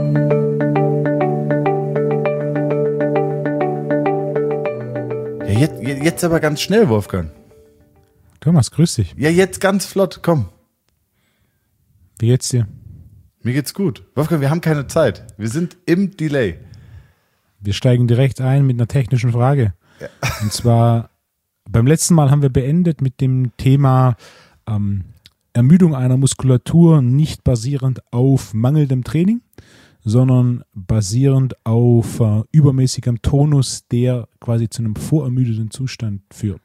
Ja, jetzt aber ganz schnell, Wolfgang. Thomas, grüß dich. Ja, jetzt ganz flott, komm. Wie geht's dir? Mir geht's gut. Wolfgang, wir haben keine Zeit. Wir sind im Delay. Wir steigen direkt ein mit einer technischen Frage. Ja. Und zwar, beim letzten Mal haben wir beendet mit dem Thema Ermüdung einer Muskulatur nicht basierend auf mangelndem Training, sondern basierend auf übermäßigem Tonus, der quasi zu einem vorermüdeten Zustand führt.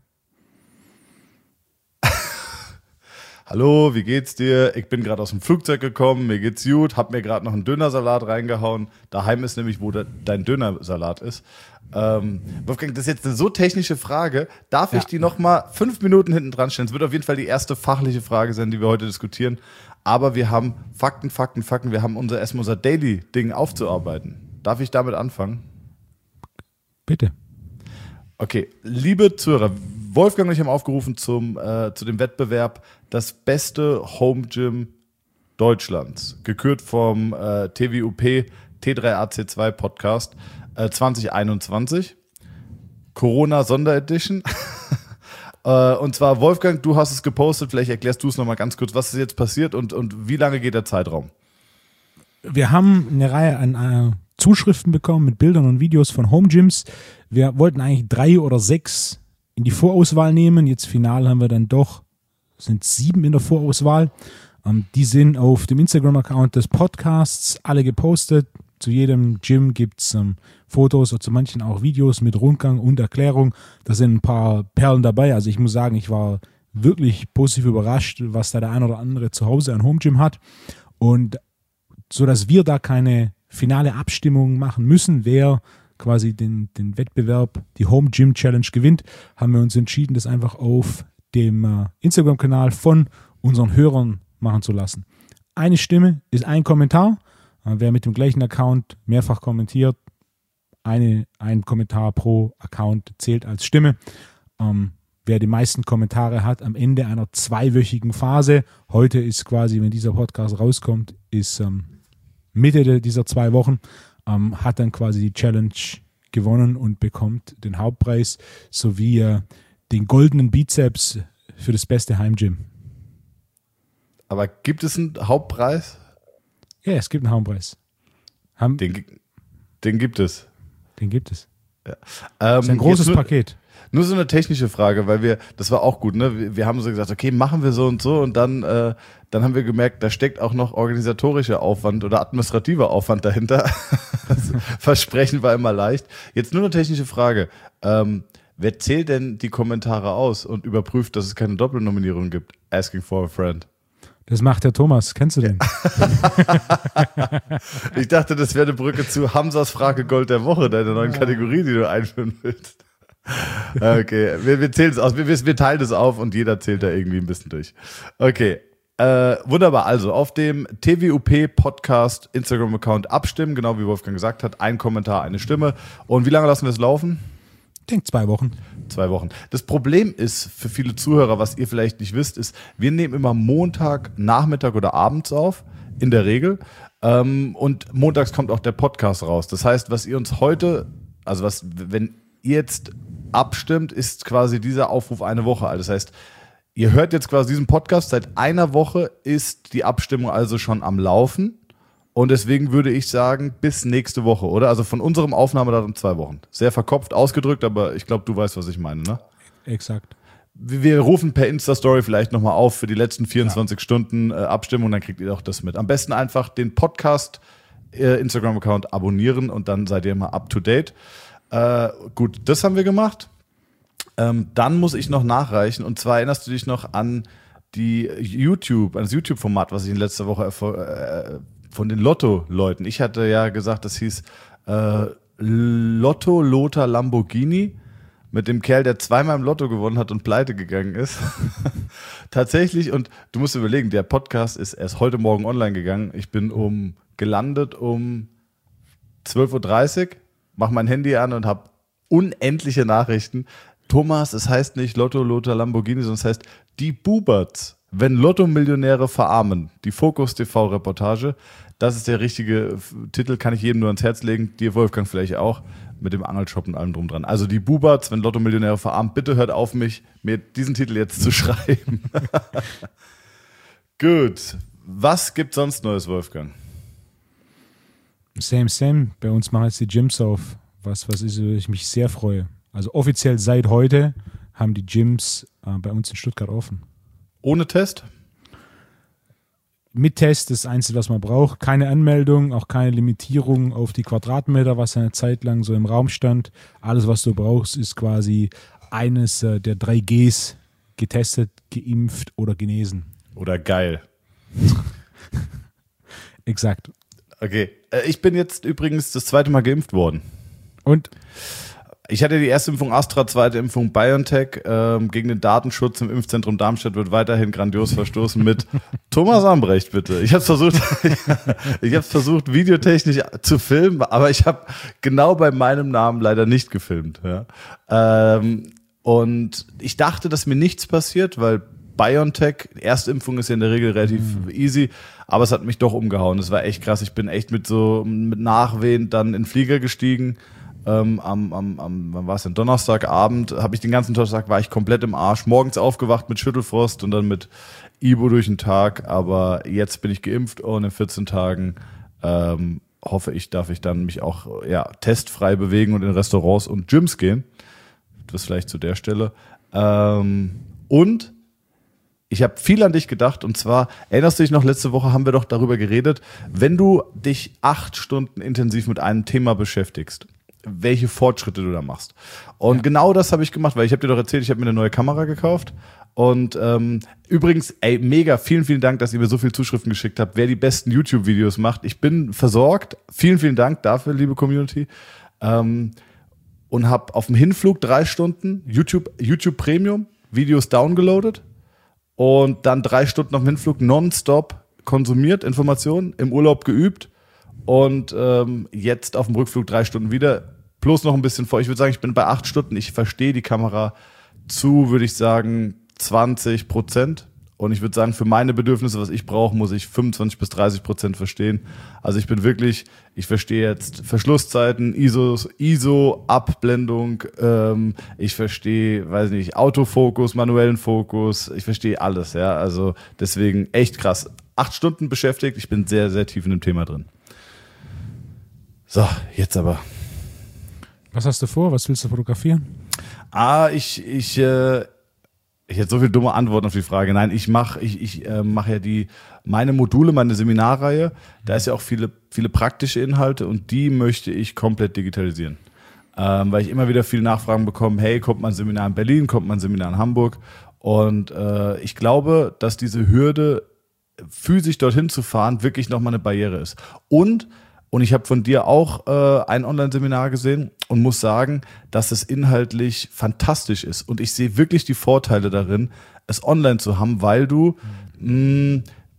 Hallo, wie geht's dir? Ich bin gerade aus dem Flugzeug gekommen, mir geht's gut, hab mir gerade noch einen Dönersalat reingehauen. Daheim ist nämlich, wo dein Dönersalat ist. Wolfgang, das ist jetzt eine so technische Frage. Darf ich die noch mal 5 Minuten hinten dran stellen? Es wird auf jeden Fall die erste fachliche Frage sein, die wir heute diskutieren. Aber wir haben Fakten. Wir haben erstmal unser Daily-Ding aufzuarbeiten. Darf ich damit anfangen? Bitte. Okay, liebe Zuhörer, Wolfgang und ich haben aufgerufen zu dem Wettbewerb das beste Home Gym Deutschlands, gekürt vom TWUP T3AC2 Podcast 2021, Corona Sonderedition. Und zwar, Wolfgang, du hast es gepostet, vielleicht erklärst du es nochmal ganz kurz, was ist jetzt passiert und wie lange geht der Zeitraum? Wir haben eine Reihe an Zuschriften bekommen mit Bildern und Videos von Home Gyms. Wir wollten eigentlich 3 oder 6 in die Vorauswahl nehmen. Jetzt final haben wir dann doch, sind 7 in der Vorauswahl. Die sind auf dem Instagram-Account des Podcasts alle gepostet. Zu jedem Gym gibt es Fotos oder zu manchen auch Videos mit Rundgang und Erklärung. Da sind ein paar Perlen dabei. Also ich muss sagen, ich war wirklich positiv überrascht, was da der ein oder andere zu Hause an Home Gym hat. Und so dass wir da keine finale Abstimmung machen müssen, wer quasi den Wettbewerb, die Home Gym Challenge gewinnt, haben wir uns entschieden, das einfach auf dem Instagram-Kanal von unseren Hörern machen zu lassen. Eine Stimme ist ein Kommentar. Wer mit dem gleichen Account mehrfach kommentiert, ein Kommentar pro Account zählt als Stimme. Wer die meisten Kommentare hat am Ende einer 2-wöchigen Phase, heute ist quasi, wenn dieser Podcast rauskommt, ist Mitte dieser 2 Wochen, hat dann quasi die Challenge gewonnen und bekommt den Hauptpreis sowie den goldenen Bizeps für das beste Heimgym. Aber gibt es einen Hauptpreis? Ja, es gibt einen Hauptpreis. Den gibt es. Den gibt es. Ja. Das ist ein großes Paket. Nur so eine technische Frage, weil das war auch gut, ne? Wir haben so gesagt, okay, machen wir so und dann haben wir gemerkt, da steckt auch noch organisatorischer Aufwand oder administrativer Aufwand dahinter. Versprechen war immer leicht. Jetzt nur eine technische Frage. Wer zählt denn die Kommentare aus und überprüft, dass es keine Doppelnominierung gibt? Asking for a friend. Das macht der Thomas. Kennst du den? Ich dachte, das wäre eine Brücke zu Hamzas Frage Gold der Woche, deiner neuen Kategorie, die du einführen willst. Okay, wir zählen es aus. Wir teilen es auf und jeder zählt da irgendwie ein bisschen durch. Okay, wunderbar. Also auf dem TWUP Podcast Instagram-Account abstimmen, genau wie Wolfgang gesagt hat. Ein Kommentar, eine Stimme. Und wie lange lassen wir es laufen? Ich denke 2 Wochen. 2 Wochen. Das Problem ist für viele Zuhörer, was ihr vielleicht nicht wisst, ist, wir nehmen immer Montag, Nachmittag oder abends auf, in der Regel. Und montags kommt auch der Podcast raus. Das heißt, was ihr uns heute, wenn ihr jetzt abstimmt, ist quasi dieser Aufruf eine Woche alt. Das heißt, ihr hört jetzt quasi diesen Podcast, seit einer Woche ist die Abstimmung also schon am Laufen. Und deswegen würde ich sagen, bis nächste Woche, oder? Also von unserem Aufnahmedatum 2 Wochen. Sehr verkopft ausgedrückt, aber ich glaube, du weißt, was ich meine, ne? Exakt. Wir rufen per Insta-Story vielleicht nochmal auf für die letzten 24 Stunden Abstimmung, dann kriegt ihr auch das mit. Am besten einfach den Podcast Instagram-Account abonnieren und dann seid ihr mal up to date. Gut, das haben wir gemacht. Dann muss ich noch nachreichen, und zwar erinnerst du dich noch an das YouTube-Format, was ich in letzter Woche von den Lotto-Leuten. Ich hatte ja gesagt, das hieß Lotto Lothar Lamborghini mit dem Kerl, der 2-mal im Lotto gewonnen hat und pleite gegangen ist. Tatsächlich, und du musst überlegen, der Podcast ist erst heute Morgen online gegangen. Ich bin gelandet um 12.30 Uhr, mache mein Handy an und habe unendliche Nachrichten. Thomas, es heißt nicht Lotto Lothar Lamborghini, sondern es heißt die Buberts wenn Lotto-Millionäre verarmen, die Focus-TV-Reportage, das ist der richtige Titel, kann ich jedem nur ans Herz legen, dir Wolfgang vielleicht auch, mit dem Angelshop und allem drum dran. Also die Buberts, wenn Lotto-Millionäre verarmen, bitte hört auf mich, mir diesen Titel jetzt zu schreiben. Gut, was gibt sonst Neues, Wolfgang? Same. Bei uns machen jetzt die Gyms auf, was ist, wo ich mich sehr freue. Also offiziell seit heute haben die Gyms bei uns in Stuttgart offen. Ohne Test? Mit Test ist das Einzige, was man braucht. Keine Anmeldung, auch keine Limitierung auf die Quadratmeter, was eine Zeit lang so im Raum stand. Alles, was du brauchst, ist quasi eines der 3 Gs: getestet, geimpft oder genesen. Oder geil. Exakt. Okay, ich bin jetzt übrigens das 2. Mal geimpft worden. Und? Ich hatte die erste Impfung Astra, 2. Impfung BioNTech. Gegen den Datenschutz im Impfzentrum Darmstadt wird weiterhin grandios verstoßen mit Thomas Ambrecht, bitte. Ich habe es versucht, videotechnisch zu filmen, aber ich habe genau bei meinem Namen leider nicht gefilmt. Ja. Und ich dachte, dass mir nichts passiert, weil BioNTech, Erstimpfung ist ja in der Regel relativ easy, aber es hat mich doch umgehauen. Das war echt krass. Ich bin echt mit Nachwehen dann in den Flieger gestiegen. Wann war es denn? Donnerstagabend habe ich den ganzen Tag, war ich komplett im Arsch. Morgens aufgewacht mit Schüttelfrost und dann mit Ibo durch den Tag. Aber jetzt bin ich geimpft und in 14 Tagen hoffe ich, darf ich dann mich auch testfrei bewegen und in Restaurants und Gyms gehen. Das vielleicht zu der Stelle. Und ich habe viel an dich gedacht, und zwar, erinnerst du dich noch, letzte Woche haben wir doch darüber geredet, wenn du dich 8 Stunden intensiv mit einem Thema beschäftigst, welche Fortschritte du da machst. Und genau das habe ich gemacht, weil ich habe dir doch erzählt, ich habe mir eine neue Kamera gekauft. Und übrigens, mega, vielen Dank, dass ihr mir so viele Zuschriften geschickt habt, wer die besten YouTube-Videos macht. Ich bin versorgt. Vielen Dank dafür, liebe Community. Und habe auf dem Hinflug 3 Stunden YouTube Premium Videos downgeloadet und dann 3 Stunden auf dem Hinflug nonstop konsumiert, Informationen, im Urlaub geübt und jetzt auf dem Rückflug 3 Stunden wieder. Plus noch ein bisschen vor. Ich würde sagen, ich bin bei 8 Stunden. Ich verstehe die Kamera zu, würde ich sagen, 20%. Und ich würde sagen, für meine Bedürfnisse, was ich brauche, muss ich 25-30% verstehen. Also ich verstehe jetzt Verschlusszeiten, ISO, Abblendung, ich verstehe, weiß nicht, Autofokus, manuellen Fokus, ich verstehe alles, ja. Also deswegen echt krass. 8 Stunden beschäftigt, ich bin sehr, sehr tief in dem Thema drin. So, jetzt aber. Was hast du vor? Was willst du fotografieren? Ich hätte so viele dumme Antworten auf die Frage. Nein, ich mache ja meine Module, meine Seminarreihe, da ist ja auch viele praktische Inhalte und die möchte ich komplett digitalisieren. Weil ich immer wieder viele Nachfragen bekomme, hey, kommt mal ein Seminar in Berlin, kommt mal ein Seminar in Hamburg? Und ich glaube, dass diese Hürde, physisch dorthin zu fahren, wirklich nochmal eine Barriere ist. Und ich habe von dir auch ein Online-Seminar gesehen und muss sagen, dass es inhaltlich fantastisch ist. Und ich sehe wirklich die Vorteile darin, es online zu haben, weil du, du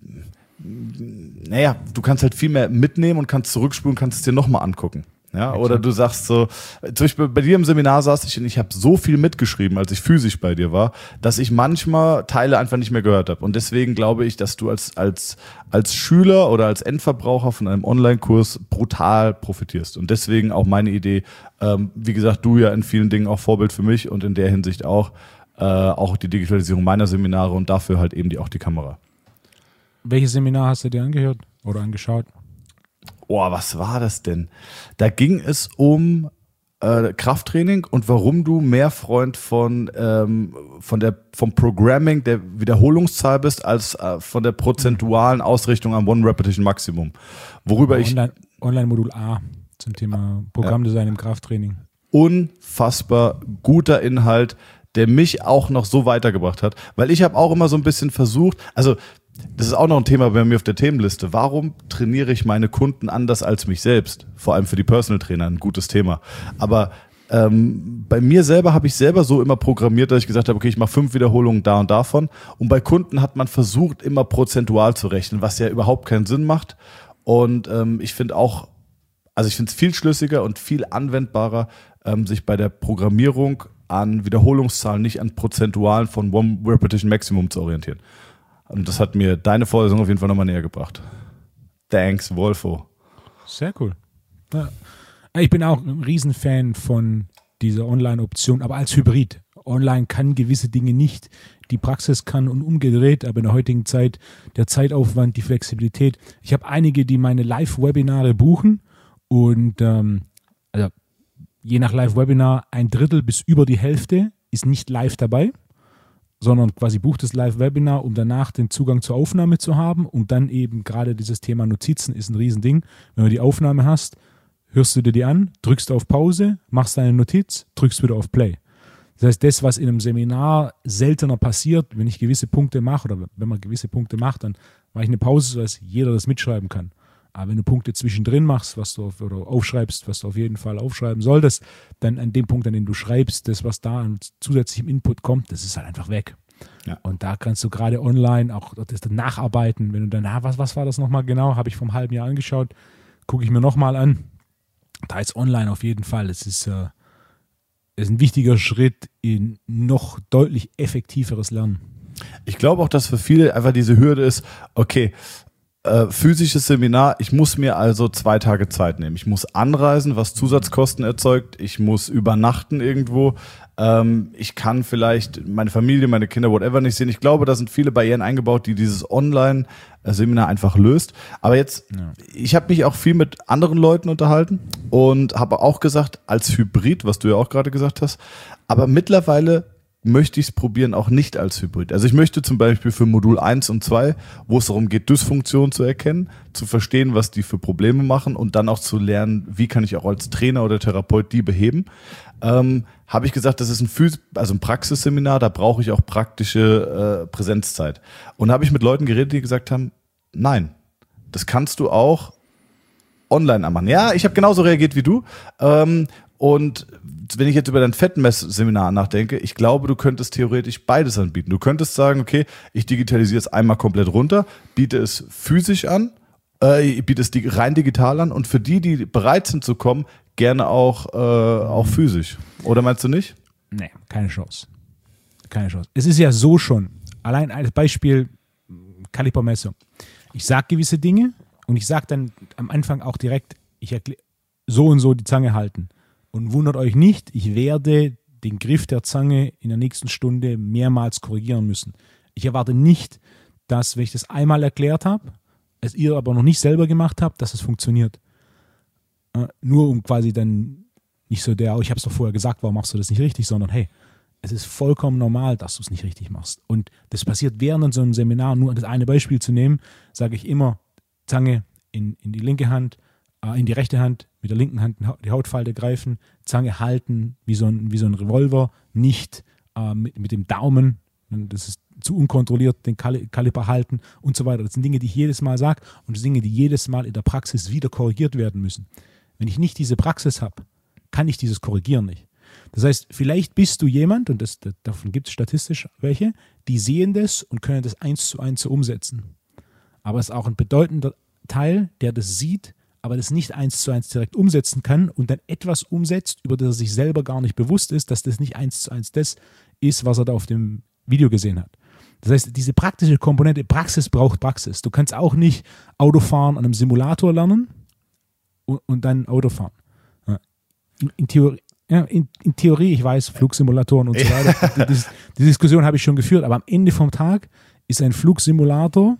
kannst halt viel mehr mitnehmen und kannst zurückspulen, kannst es dir nochmal angucken. Ja, oder du sagst so, zum Beispiel bei dir im Seminar saß ich und ich habe so viel mitgeschrieben, als ich physisch bei dir war, dass ich manchmal Teile einfach nicht mehr gehört habe. Und deswegen glaube ich, dass du als Schüler oder als Endverbraucher von einem Online-Kurs brutal profitierst. Und deswegen auch meine Idee, wie gesagt, du ja in vielen Dingen auch Vorbild für mich und in der Hinsicht auch die Digitalisierung meiner Seminare und dafür halt eben auch die Kamera. Welches Seminar hast du dir angehört oder angeschaut? Oh, was war das denn? Da ging es um Krafttraining und warum du mehr Freund vom Programming der Wiederholungszahl bist, als von der prozentualen Ausrichtung am One-Repetition-Maximum. Worüber Online-Modul A zum Thema Programmdesign im Krafttraining. Unfassbar guter Inhalt, der mich auch noch so weitergebracht hat, weil ich habe auch immer so ein bisschen versucht, also das ist auch noch ein Thema bei mir auf der Themenliste. Warum trainiere ich meine Kunden anders als mich selbst? Vor allem für die Personal Trainer, ein gutes Thema. Aber bei mir selber habe ich selber so immer programmiert, dass ich gesagt habe, okay, ich mache 5 Wiederholungen da und davon. Und bei Kunden hat man versucht, immer prozentual zu rechnen, was ja überhaupt keinen Sinn macht. Und ich finde es viel schlüssiger und viel anwendbarer, sich bei der Programmierung an Wiederholungszahlen, nicht an Prozentualen von One Repetition Maximum zu orientieren. Und das hat mir deine Vorlesung auf jeden Fall nochmal näher gebracht. Thanks, Wolfo. Sehr cool. Ja. Ich bin auch ein Riesenfan von dieser Online-Option, aber als Hybrid. Online kann gewisse Dinge nicht, die Praxis kann und umgedreht, aber in der heutigen Zeit der Zeitaufwand, die Flexibilität. Ich habe einige, die meine Live-Webinare buchen und also je nach Live-Webinar 1/3 bis über die Hälfte ist nicht live dabei, sondern quasi bucht das Live-Webinar, um danach den Zugang zur Aufnahme zu haben und dann eben gerade dieses Thema Notizen ist ein Riesending. Wenn du die Aufnahme hast, hörst du dir die an, drückst auf Pause, machst deine Notiz, drückst wieder auf Play. Das heißt, das, was in einem Seminar seltener passiert, wenn ich gewisse Punkte mache oder wenn man gewisse Punkte macht, dann mache ich eine Pause, sodass jeder das mitschreiben kann. Aber wenn du Punkte zwischendrin machst, oder aufschreibst, was du auf jeden Fall aufschreiben solltest, dann an dem Punkt, an dem du schreibst, das, was da an zusätzlichem Input kommt, das ist halt einfach weg. Ja. Und da kannst du gerade online auch das nacharbeiten. Wenn du dann, was war das nochmal genau? Habe ich vor einem halben Jahr angeschaut, gucke ich mir nochmal an. Da ist online auf jeden Fall. Es ist ein wichtiger Schritt in noch deutlich effektiveres Lernen. Ich glaube auch, dass für viele einfach diese Hürde ist, okay, physisches Seminar, ich muss mir also 2 Tage Zeit nehmen. Ich muss anreisen, was Zusatzkosten erzeugt. Ich muss übernachten irgendwo. Ich kann vielleicht meine Familie, meine Kinder, whatever nicht sehen. Ich glaube, da sind viele Barrieren eingebaut, die dieses Online-Seminar einfach löst. Aber jetzt, ich habe mich auch viel mit anderen Leuten unterhalten und habe auch gesagt, als Hybrid, was du ja auch gerade gesagt hast, aber mittlerweile möchte ich es probieren, auch nicht als Hybrid. Also ich möchte zum Beispiel für Modul 1 und 2, wo es darum geht, Dysfunktionen zu erkennen, zu verstehen, was die für Probleme machen und dann auch zu lernen, wie kann ich auch als Trainer oder Therapeut die beheben, habe ich gesagt, das ist ein Praxisseminar, da brauche ich auch praktische Präsenzzeit. Und da habe ich mit Leuten geredet, die gesagt haben, nein, das kannst du auch online machen. Ja, ich habe genauso reagiert wie du. Und wenn ich jetzt über dein Fettmess-Seminar nachdenke, ich glaube, du könntest theoretisch beides anbieten. Du könntest sagen, okay, ich digitalisiere es einmal komplett runter, biete es physisch an, biete es rein digital an und für die bereit sind zu kommen, gerne auch physisch. Oder meinst du nicht? Nee, keine Chance. Keine Chance. Es ist ja so schon, allein als Beispiel Kalipermessung. Ich sage gewisse Dinge und ich sage dann am Anfang auch direkt, ich erkläre so und so die Zange halten. Und wundert euch nicht, ich werde den Griff der Zange in der nächsten Stunde mehrmals korrigieren müssen. Ich erwarte nicht, dass, wenn ich das einmal erklärt habe, es ihr aber noch nicht selber gemacht habt, dass es funktioniert. Nur um quasi dann nicht so ich habe es doch vorher gesagt, warum machst du das nicht richtig, sondern hey, es ist vollkommen normal, dass du es nicht richtig machst. Und das passiert während so einem Seminar, nur das eine Beispiel zu nehmen, sage ich immer, Zange in die linke Hand, in die rechte Hand, mit der linken Hand die Hautfalte greifen, Zange halten, wie so ein Revolver, nicht mit dem Daumen, das ist zu unkontrolliert, den Kaliper halten und so weiter. Das sind Dinge, die ich jedes Mal sage und das sind Dinge, die jedes Mal in der Praxis wieder korrigiert werden müssen. Wenn ich nicht diese Praxis habe, kann ich dieses Korrigieren nicht. Das heißt, vielleicht bist du jemand, und davon gibt es statistisch welche, die sehen das und können das 1:1 so umsetzen. Aber es ist auch ein bedeutender Teil, der das sieht, aber das nicht 1:1 direkt umsetzen kann und dann etwas umsetzt, über das er sich selber gar nicht bewusst ist, dass das nicht 1:1 das ist, was er da auf dem Video gesehen hat. Das heißt, diese praktische Komponente, Praxis braucht Praxis. Du kannst auch nicht Autofahren an einem Simulator lernen und dann Autofahren. In Theorie, ich weiß, Flugsimulatoren und so weiter, die Diskussion habe ich schon geführt, aber am Ende vom Tag ist ein Flugsimulator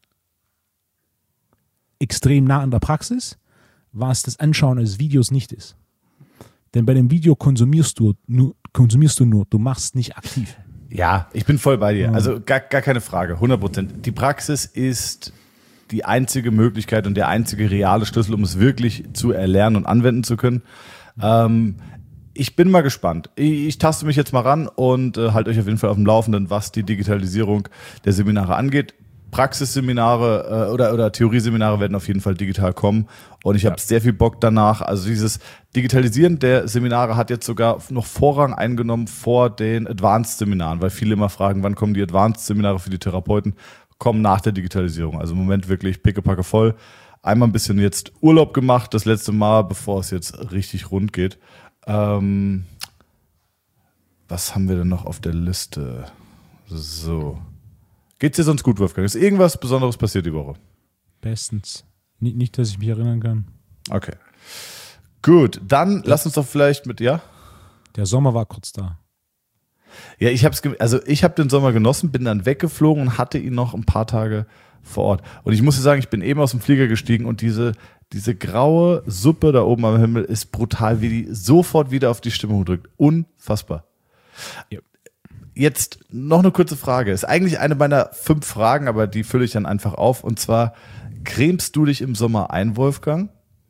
extrem nah an der Praxis, was das Anschauen eines Videos nicht ist. Denn bei dem Video konsumierst du nur, du machst nicht aktiv. Ja, ich bin voll bei dir. Also gar keine Frage, 100%. Die Praxis ist die einzige Möglichkeit und der einzige reale Schlüssel, um es wirklich zu erlernen und anwenden zu können. Ich bin mal gespannt. Ich taste mich jetzt mal ran und halte euch auf jeden Fall auf dem Laufenden, was die Digitalisierung der Seminare angeht. Praxisseminare oder Theorieseminare werden auf jeden Fall digital kommen und ich habe sehr viel Bock danach. Also dieses Digitalisieren der Seminare hat jetzt sogar noch Vorrang eingenommen vor den Advanced-Seminaren, weil viele immer fragen, wann kommen die Advanced-Seminare für die Therapeuten? Kommen nach der Digitalisierung. Also im Moment wirklich pickepacke voll. Einmal ein bisschen jetzt Urlaub gemacht, das letzte Mal, bevor es jetzt richtig rund geht. Was haben wir denn noch auf der Liste? So. Geht's dir sonst gut, Wolfgang? Ist irgendwas Besonderes passiert die Woche? Bestens. Nicht, dass ich mich erinnern kann. Okay. Gut, dann lass uns doch vielleicht ja? Der Sommer war kurz da. Ja, ich habe den Sommer genossen, bin dann weggeflogen und hatte ihn noch ein paar Tage vor Ort. Und ich muss dir sagen, ich bin eben aus dem Flieger gestiegen und diese graue Suppe da oben am Himmel ist brutal, wie die sofort wieder auf die Stimmung drückt. Unfassbar. Ja. Jetzt noch eine kurze Frage. Ist eigentlich eine meiner 5 Fragen, aber die fülle ich dann einfach auf. Und zwar, cremst du dich im Sommer ein, Wolfgang?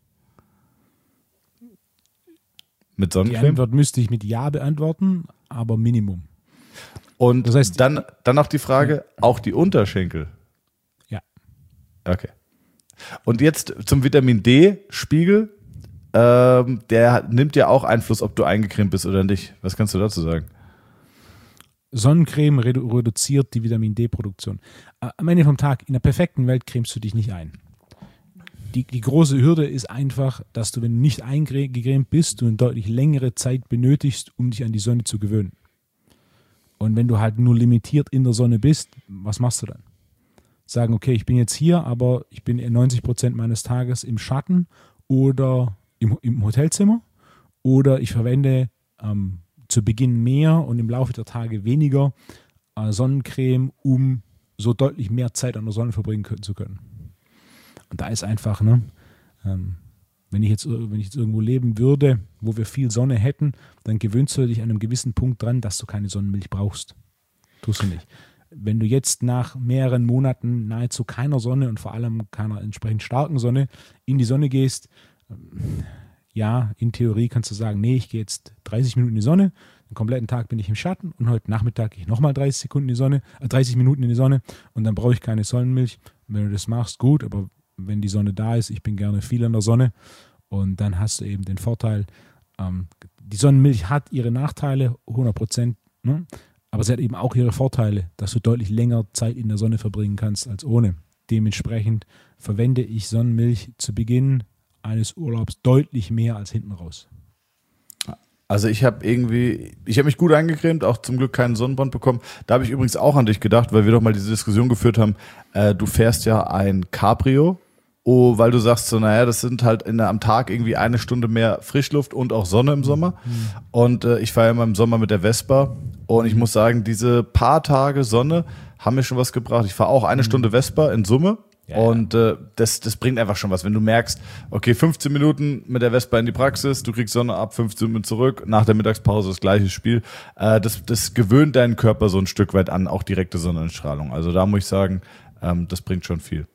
Mit Die Sonnencreme? Antwort müsste ich mit Ja beantworten, aber Minimum. Und Das heißt, dann noch die Frage, auch die Unterschenkel? Ja. Okay. Und jetzt zum Vitamin D-Spiegel. Der nimmt ja auch Einfluss, ob du eingecremt bist oder nicht. Was kannst du dazu sagen? Sonnencreme reduziert die Vitamin D-Produktion. Am Ende vom Tag, in der perfekten Welt cremst du dich nicht ein. Die große Hürde ist einfach, dass du, wenn du nicht eingecremt bist, du eine deutlich längere Zeit benötigst, um dich an die Sonne zu gewöhnen. Und wenn du halt nur limitiert in der Sonne bist, was machst du dann? Sagen, okay, ich bin jetzt hier, aber ich bin 90% meines Tages im Schatten oder im Hotelzimmer, oder ich verwende zu Beginn mehr und im Laufe der Tage weniger Sonnencreme, um so deutlich mehr Zeit an der Sonne verbringen zu können. Und da ist einfach, wenn ich jetzt irgendwo leben würde, wo wir viel Sonne hätten, dann gewöhnst du dich an einem gewissen Punkt dran, dass du keine Sonnenmilch brauchst. Tust du nicht. Wenn du jetzt nach mehreren Monaten nahezu keiner Sonne und vor allem keiner entsprechend starken Sonne in die Sonne gehst, ja, in Theorie kannst du sagen, nee, ich gehe jetzt 30 Minuten in die Sonne, den kompletten Tag bin ich im Schatten und heute Nachmittag gehe ich nochmal 30 Minuten in die Sonne und dann brauche ich keine Sonnenmilch. Wenn du das machst, gut, aber wenn die Sonne da ist, ich bin gerne viel in der Sonne und dann hast du eben den Vorteil, die Sonnenmilch hat ihre Nachteile, 100%, ne? Aber sie hat eben auch ihre Vorteile, dass du deutlich länger Zeit in der Sonne verbringen kannst als ohne. Dementsprechend verwende ich Sonnenmilch zu Beginn eines Urlaubs deutlich mehr als hinten raus. Also ich habe mich gut eingecremt, auch zum Glück keinen Sonnenbrand bekommen. Da habe ich übrigens auch an dich gedacht, weil wir doch mal diese Diskussion geführt haben, du fährst ja ein Cabrio, weil du sagst so, naja, das sind halt am Tag irgendwie 1 Stunde mehr Frischluft und auch Sonne im Sommer. Und ich fahre ja immer im Sommer mit der Vespa und ich muss sagen, diese paar Tage Sonne haben mir schon was gebracht. Ich fahre auch 1 Stunde Vespa in Summe. Ja, und das bringt einfach schon was, wenn du merkst, okay, 15 Minuten mit der Vespa in die Praxis, du kriegst Sonne ab, 15 Minuten zurück, nach der Mittagspause das gleiche Spiel. Das gewöhnt deinen Körper so ein Stück weit an, auch direkte Sonnenstrahlung. Also da muss ich sagen, das bringt schon viel.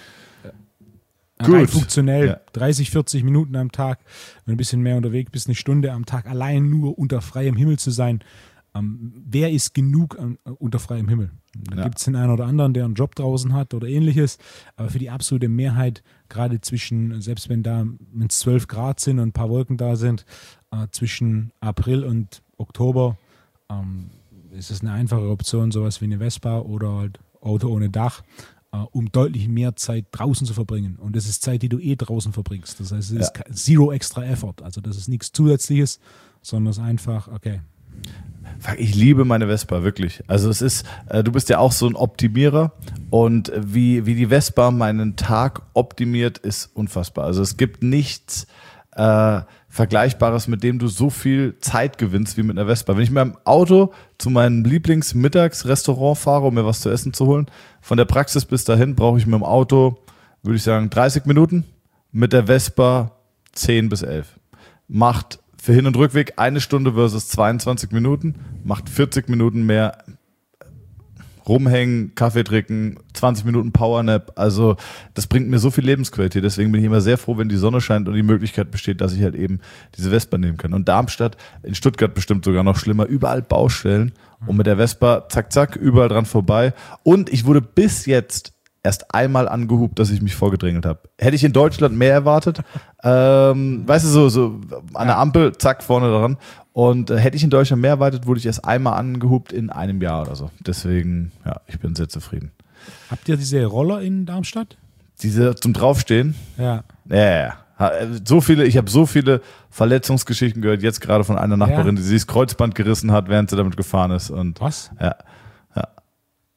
Gut. Funktionell, ja. 30, 40 Minuten am Tag, wenn du ein bisschen mehr unterwegs bist, 1 Stunde am Tag allein nur unter freiem Himmel zu sein. Wer ist genug unter freiem Himmel? Da gibt es den einen oder anderen, der einen Job draußen hat oder ähnliches, aber für die absolute Mehrheit, gerade selbst wenn es 12 Grad sind und ein paar Wolken da sind, zwischen April und Oktober ist es eine einfache Option, sowas wie eine Vespa oder halt Auto ohne Dach, um deutlich mehr Zeit draußen zu verbringen. Und das ist Zeit, die du draußen verbringst. Das heißt, es ist zero extra effort. Also das ist nichts Zusätzliches, sondern es ist einfach, okay. Ich liebe meine Vespa, wirklich. Also es ist, du bist ja auch so ein Optimierer und wie die Vespa meinen Tag optimiert, ist unfassbar. Also es gibt nichts Vergleichbares, mit dem du so viel Zeit gewinnst wie mit einer Vespa. Wenn ich mit meinem Auto zu meinem Lieblingsmittagsrestaurant fahre, um mir was zu essen zu holen, von der Praxis bis dahin brauche ich mit dem Auto, würde ich sagen, 30 Minuten, mit der Vespa 10 bis 11. Macht für Hin- und Rückweg 1 Stunde versus 22 Minuten, macht 40 Minuten mehr rumhängen, Kaffee trinken, 20 Minuten Powernap. Also das bringt mir so viel Lebensqualität. Deswegen bin ich immer sehr froh, wenn die Sonne scheint und die Möglichkeit besteht, dass ich halt eben diese Vespa nehmen kann. Und Darmstadt, in Stuttgart bestimmt sogar noch schlimmer, überall Baustellen und mit der Vespa zack, zack, überall dran vorbei. Und ich wurde bis jetzt erst einmal angehupt, dass ich mich vorgedrängelt habe. Hätte ich in Deutschland mehr erwartet, weißt du, so an der Ampel, zack, vorne dran. Und hätte ich in Deutschland mehr erwartet, wurde ich erst einmal angehupt in einem Jahr oder so. Deswegen, ja, ich bin sehr zufrieden. Habt ihr diese Roller in Darmstadt? Diese zum Draufstehen? Ja. Ja. Ich habe so viele Verletzungsgeschichten gehört, jetzt gerade von einer Nachbarin, die sich das Kreuzband gerissen hat, während sie damit gefahren ist. Und was? Ja.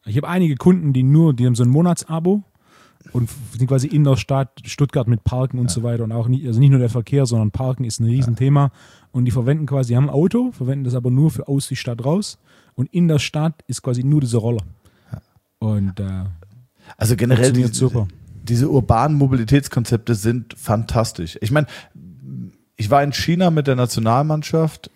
Ich habe einige Kunden, die haben so ein Monatsabo und sind quasi in der Stadt Stuttgart mit Parken und so weiter und auch nicht, also nicht nur der Verkehr, sondern Parken ist ein Riesenthema und die verwenden quasi, die haben ein Auto, verwenden das aber nur für aus die Stadt raus und in der Stadt ist quasi nur dieser Roller. Und also generell super. Diese urbanen Mobilitätskonzepte sind fantastisch. Ich meine, ich war in China mit der Nationalmannschaft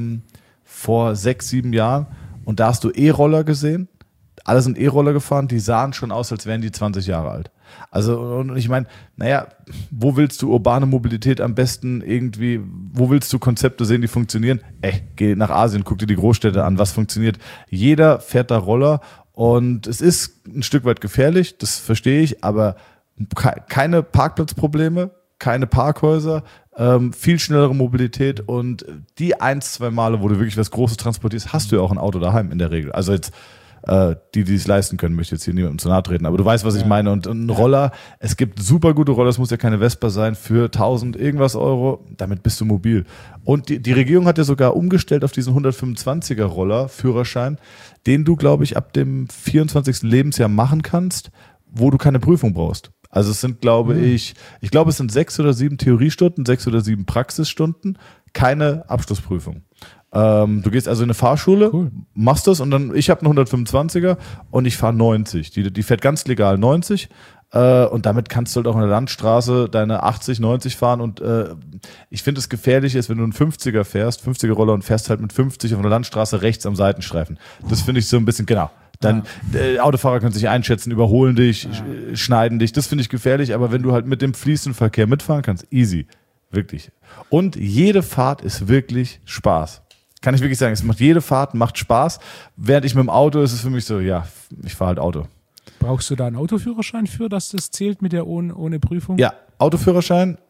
vor 6, 7 Jahren und da hast du E-Roller gesehen. Alle sind E-Roller gefahren, die sahen schon aus, als wären die 20 Jahre alt. Also, und ich meine, naja, wo willst du urbane Mobilität am besten irgendwie, wo willst du Konzepte sehen, die funktionieren? Geh nach Asien, guck dir die Großstädte an, was funktioniert. Jeder fährt da Roller und es ist ein Stück weit gefährlich, das verstehe ich, aber keine Parkplatzprobleme, keine Parkhäuser, viel schnellere Mobilität und die 1, 2 Male, wo du wirklich was Großes transportierst, hast du ja auch ein Auto daheim in der Regel. Also jetzt die es leisten können, möchte jetzt hier niemandem zu nahe treten, aber du weißt, was ich meine. Und ein Roller, es gibt super gute Roller, es muss ja keine Vespa sein, für 1000 irgendwas Euro, damit bist du mobil. Und die Regierung hat ja sogar umgestellt auf diesen 125er Roller, Führerschein, den du, glaube ich, ab dem 24. Lebensjahr machen kannst, wo du keine Prüfung brauchst. Also es sind, glaube ich glaube, es sind 6 oder 7 Theoriestunden, 6 oder 7 Praxisstunden, keine Abschlussprüfung. Du gehst also in eine Fahrschule, machst das und dann, ich habe einen 125er und ich fahre 90. Die fährt ganz legal 90 und damit kannst du halt auch in der Landstraße deine 80, 90 fahren und ich finde es gefährlich ist, wenn du einen 50er fährst, 50er Roller und fährst halt mit 50 auf einer Landstraße rechts am Seitenstreifen. Das finde ich so ein bisschen, genau. Dann Autofahrer können sich einschätzen, überholen dich, schneiden dich. Das finde ich gefährlich, aber wenn du halt mit dem fließenden Verkehr mitfahren kannst, easy. Wirklich. Und jede Fahrt ist wirklich Spaß. Kann ich wirklich sagen, jede Fahrt macht Spaß. Während ich mit dem Auto, ist es für mich so, ja, ich fahre halt Auto. Brauchst du da einen Autoführerschein für, dass das zählt mit der ohne Prüfung? Ja, Autoführerschein,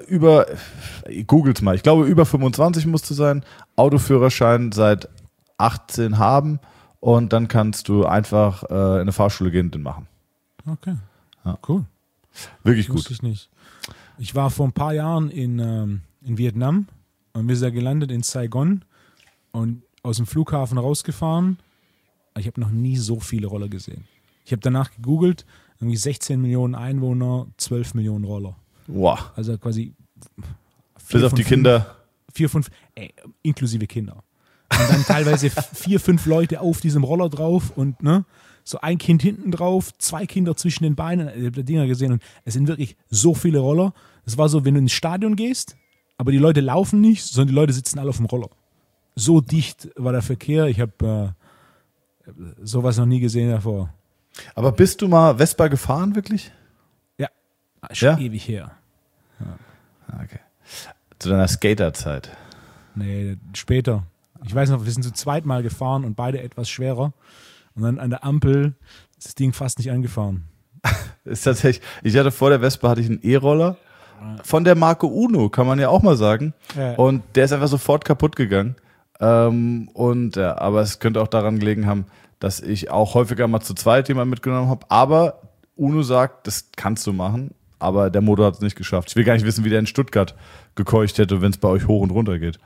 googelt mal, ich glaube über 25 musst du sein, Autoführerschein seit 18 haben und dann kannst du einfach in eine Fahrschule gehen und den machen. Okay, cool. Wirklich gut. Wusste ich nicht. Ich war vor ein paar Jahren in Vietnam und wir sind ja gelandet in Saigon und aus dem Flughafen rausgefahren. Ich habe noch nie so viele Roller gesehen. Ich habe danach gegoogelt, irgendwie 16 Millionen Einwohner, 12 Millionen Roller. Wow. Also quasi bis auf die Kinder. 4, 5, inklusive Kinder. Und dann teilweise 4, 5 Leute auf diesem Roller drauf und so ein Kind hinten drauf, 2 Kinder zwischen den Beinen. Ich habe die Dinger gesehen und es sind wirklich so viele Roller. Es war so, wenn du ins Stadion gehst, aber die Leute laufen nicht, sondern die Leute sitzen alle auf dem Roller. So dicht war der Verkehr. Ich habe sowas noch nie gesehen davor. Aber bist du mal Vespa gefahren, wirklich? Ja, schon ewig her. Ja. Okay. Zu deiner Skaterzeit? Nee, später. Ich weiß noch, wir sind zu zweit mal gefahren und beide etwas schwerer. Und dann an der Ampel ist das Ding fast nicht angefahren. Ist tatsächlich, ich hatte vor der Vespa einen E-Roller von der Marke Uno, kann man ja auch mal sagen. Ja. Und der ist einfach sofort kaputt gegangen. Aber es könnte auch daran gelegen haben, dass ich auch häufiger mal zu zweit jemanden mitgenommen habe. Aber Uno sagt, das kannst du machen, aber der Motor hat es nicht geschafft. Ich will gar nicht wissen, wie der in Stuttgart gekeucht hätte, wenn es bei euch hoch und runter geht.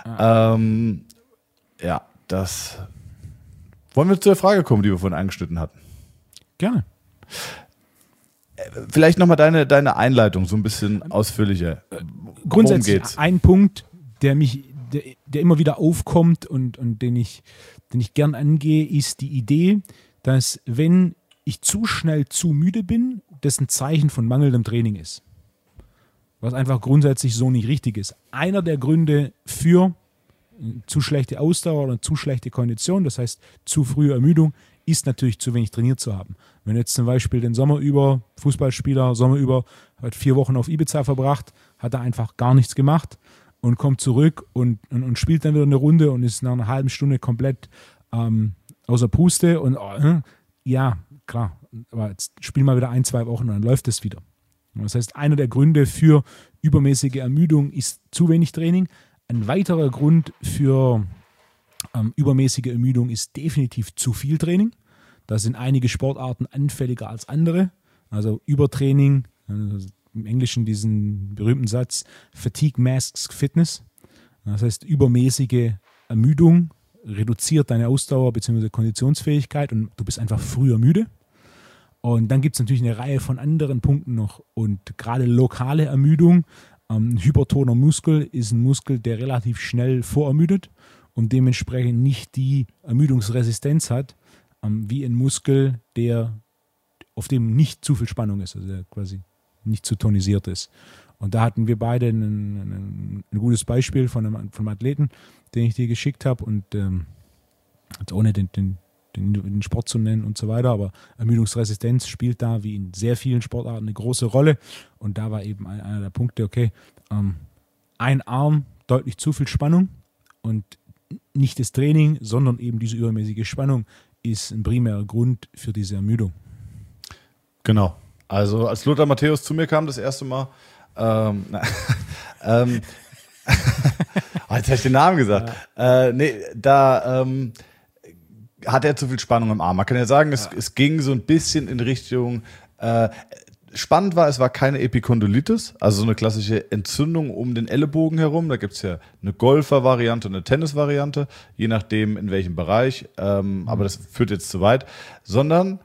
Das. Wollen wir zu der Frage kommen, die wir vorhin angeschnitten hatten? Gerne. Vielleicht nochmal deine Einleitung so ein bisschen ausführlicher. Grundsätzlich ein Punkt, der immer wieder aufkommt und den ich gern angehe, ist die Idee, dass wenn ich zu schnell zu müde bin, das ein Zeichen von mangelndem Training ist. Was einfach grundsätzlich so nicht richtig ist. Einer der Gründe für zu schlechte Ausdauer oder zu schlechte Kondition, das heißt zu frühe Ermüdung, ist natürlich zu wenig trainiert zu haben. Wenn jetzt zum Beispiel den Sommer über, Fußballspieler, Sommer über, hat 4 Wochen auf Ibiza verbracht, hat er einfach gar nichts gemacht und kommt zurück und spielt dann wieder eine Runde und ist nach einer halben Stunde komplett außer Puste und ja, klar, aber jetzt spiel mal wieder 1, 2 Wochen und dann läuft es wieder. Das heißt, einer der Gründe für übermäßige Ermüdung ist zu wenig Training. Ein weiterer Grund für übermäßige Ermüdung ist definitiv zu viel Training. Da sind einige Sportarten anfälliger als andere. Also Übertraining, also im Englischen diesen berühmten Satz, Fatigue masks Fitness. Das heißt, übermäßige Ermüdung reduziert deine Ausdauer bzw. Konditionsfähigkeit und du bist einfach früher müde. Und dann gibt es natürlich eine Reihe von anderen Punkten noch. Und gerade lokale Ermüdung, ein hypertoner Muskel ist ein Muskel, der relativ schnell vorermüdet und dementsprechend nicht die Ermüdungsresistenz hat, wie ein Muskel, auf dem nicht zu viel Spannung ist, also der quasi nicht zu tonisiert ist. Und da hatten wir beide ein gutes Beispiel von einem Athleten, den ich dir geschickt habe und ohne den Sport zu nennen und so weiter, aber Ermüdungsresistenz spielt da wie in sehr vielen Sportarten eine große Rolle und da war eben einer der Punkte, okay, ein Arm, deutlich zu viel Spannung und nicht das Training, sondern eben diese übermäßige Spannung ist ein primärer Grund für diese Ermüdung. Genau. Also als Lothar Matthäus zu mir kam das erste Mal, jetzt habe ich den Namen gesagt. Ja. Hat er zu viel Spannung im Arm. Man kann ja sagen, es ging so ein bisschen in Richtung, spannend war, es war keine Epikondylitis, also so eine klassische Entzündung um den Ellenbogen herum. Da gibt es ja eine Golfer-Variante und eine Tennis-Variante, je nachdem in welchem Bereich, aber das führt jetzt zu weit, sondern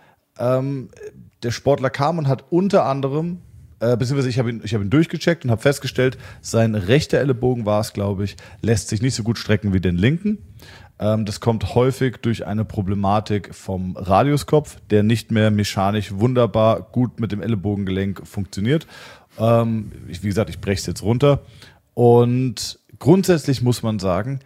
der Sportler kam und hat unter anderem, beziehungsweise ich hab ihn durchgecheckt und habe festgestellt, sein rechter Ellenbogen war es, glaube ich, lässt sich nicht so gut strecken wie den linken. Das kommt häufig durch eine Problematik vom Radiuskopf, der nicht mehr mechanisch wunderbar gut mit dem Ellenbogengelenk funktioniert. Wie gesagt, ich breche es jetzt runter. Und grundsätzlich muss man sagen,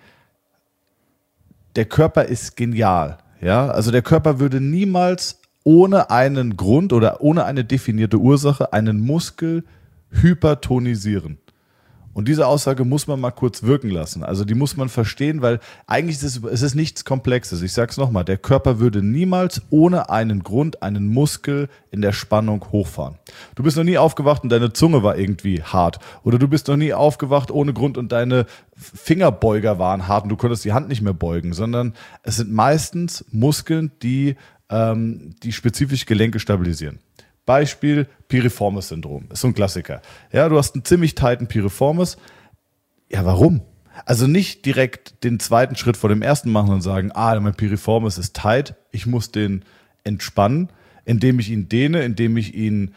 der Körper ist genial. Ja? Also der Körper würde niemals ohne einen Grund oder ohne eine definierte Ursache einen Muskel hypertonisieren. Und diese Aussage muss man mal kurz wirken lassen. Also die muss man verstehen, weil eigentlich ist es nichts Komplexes. Ich sage es nochmal, der Körper würde niemals ohne einen Grund einen Muskel in der Spannung hochfahren. Du bist noch nie aufgewacht und deine Zunge war irgendwie hart. Oder du bist noch nie aufgewacht ohne Grund und deine Fingerbeuger waren hart und du konntest die Hand nicht mehr beugen. Sondern es sind meistens Muskeln, die spezifisch Gelenke stabilisieren. Beispiel Piriformis-Syndrom, ist so ein Klassiker. Ja, du hast einen ziemlich tighten Piriformis. Ja, warum? Also nicht direkt den zweiten Schritt vor dem ersten machen und sagen, mein Piriformis ist tight, ich muss den entspannen, indem ich ihn dehne, indem ich ihn,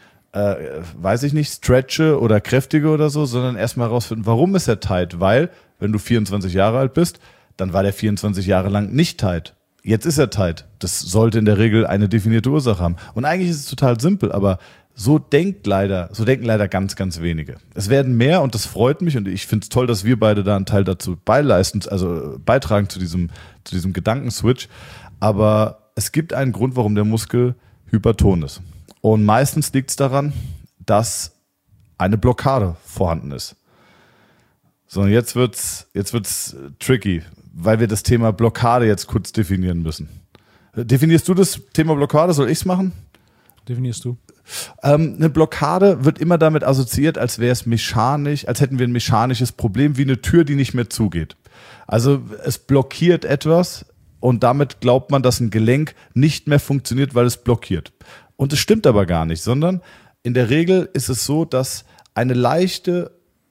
stretche oder kräftige oder so, sondern erstmal herausfinden, warum ist er tight? Weil, wenn du 24 Jahre alt bist, dann war der 24 Jahre lang nicht tight. Jetzt ist er tight. Das sollte in der Regel eine definierte Ursache haben. Und eigentlich ist es total simpel, aber so denken leider ganz, ganz wenige. Es werden mehr und das freut mich und ich finde es toll, dass wir beide da einen Teil dazu beitragen zu diesem Gedankenswitch. Aber es gibt einen Grund, warum der Muskel hyperton ist. Und meistens liegt es daran, dass eine Blockade vorhanden ist. So, und jetzt wird's tricky, weil wir das Thema Blockade jetzt kurz definieren müssen. Definierst du das Thema Blockade? Soll ich es machen? Definierst du? Eine Blockade wird immer damit assoziiert, als wäre es mechanisch, als hätten wir ein mechanisches Problem, wie eine Tür, die nicht mehr zugeht. Also es blockiert etwas und damit glaubt man, dass ein Gelenk nicht mehr funktioniert, weil es blockiert. Und es stimmt aber gar nicht, sondern in der Regel ist es so, dass eine leichte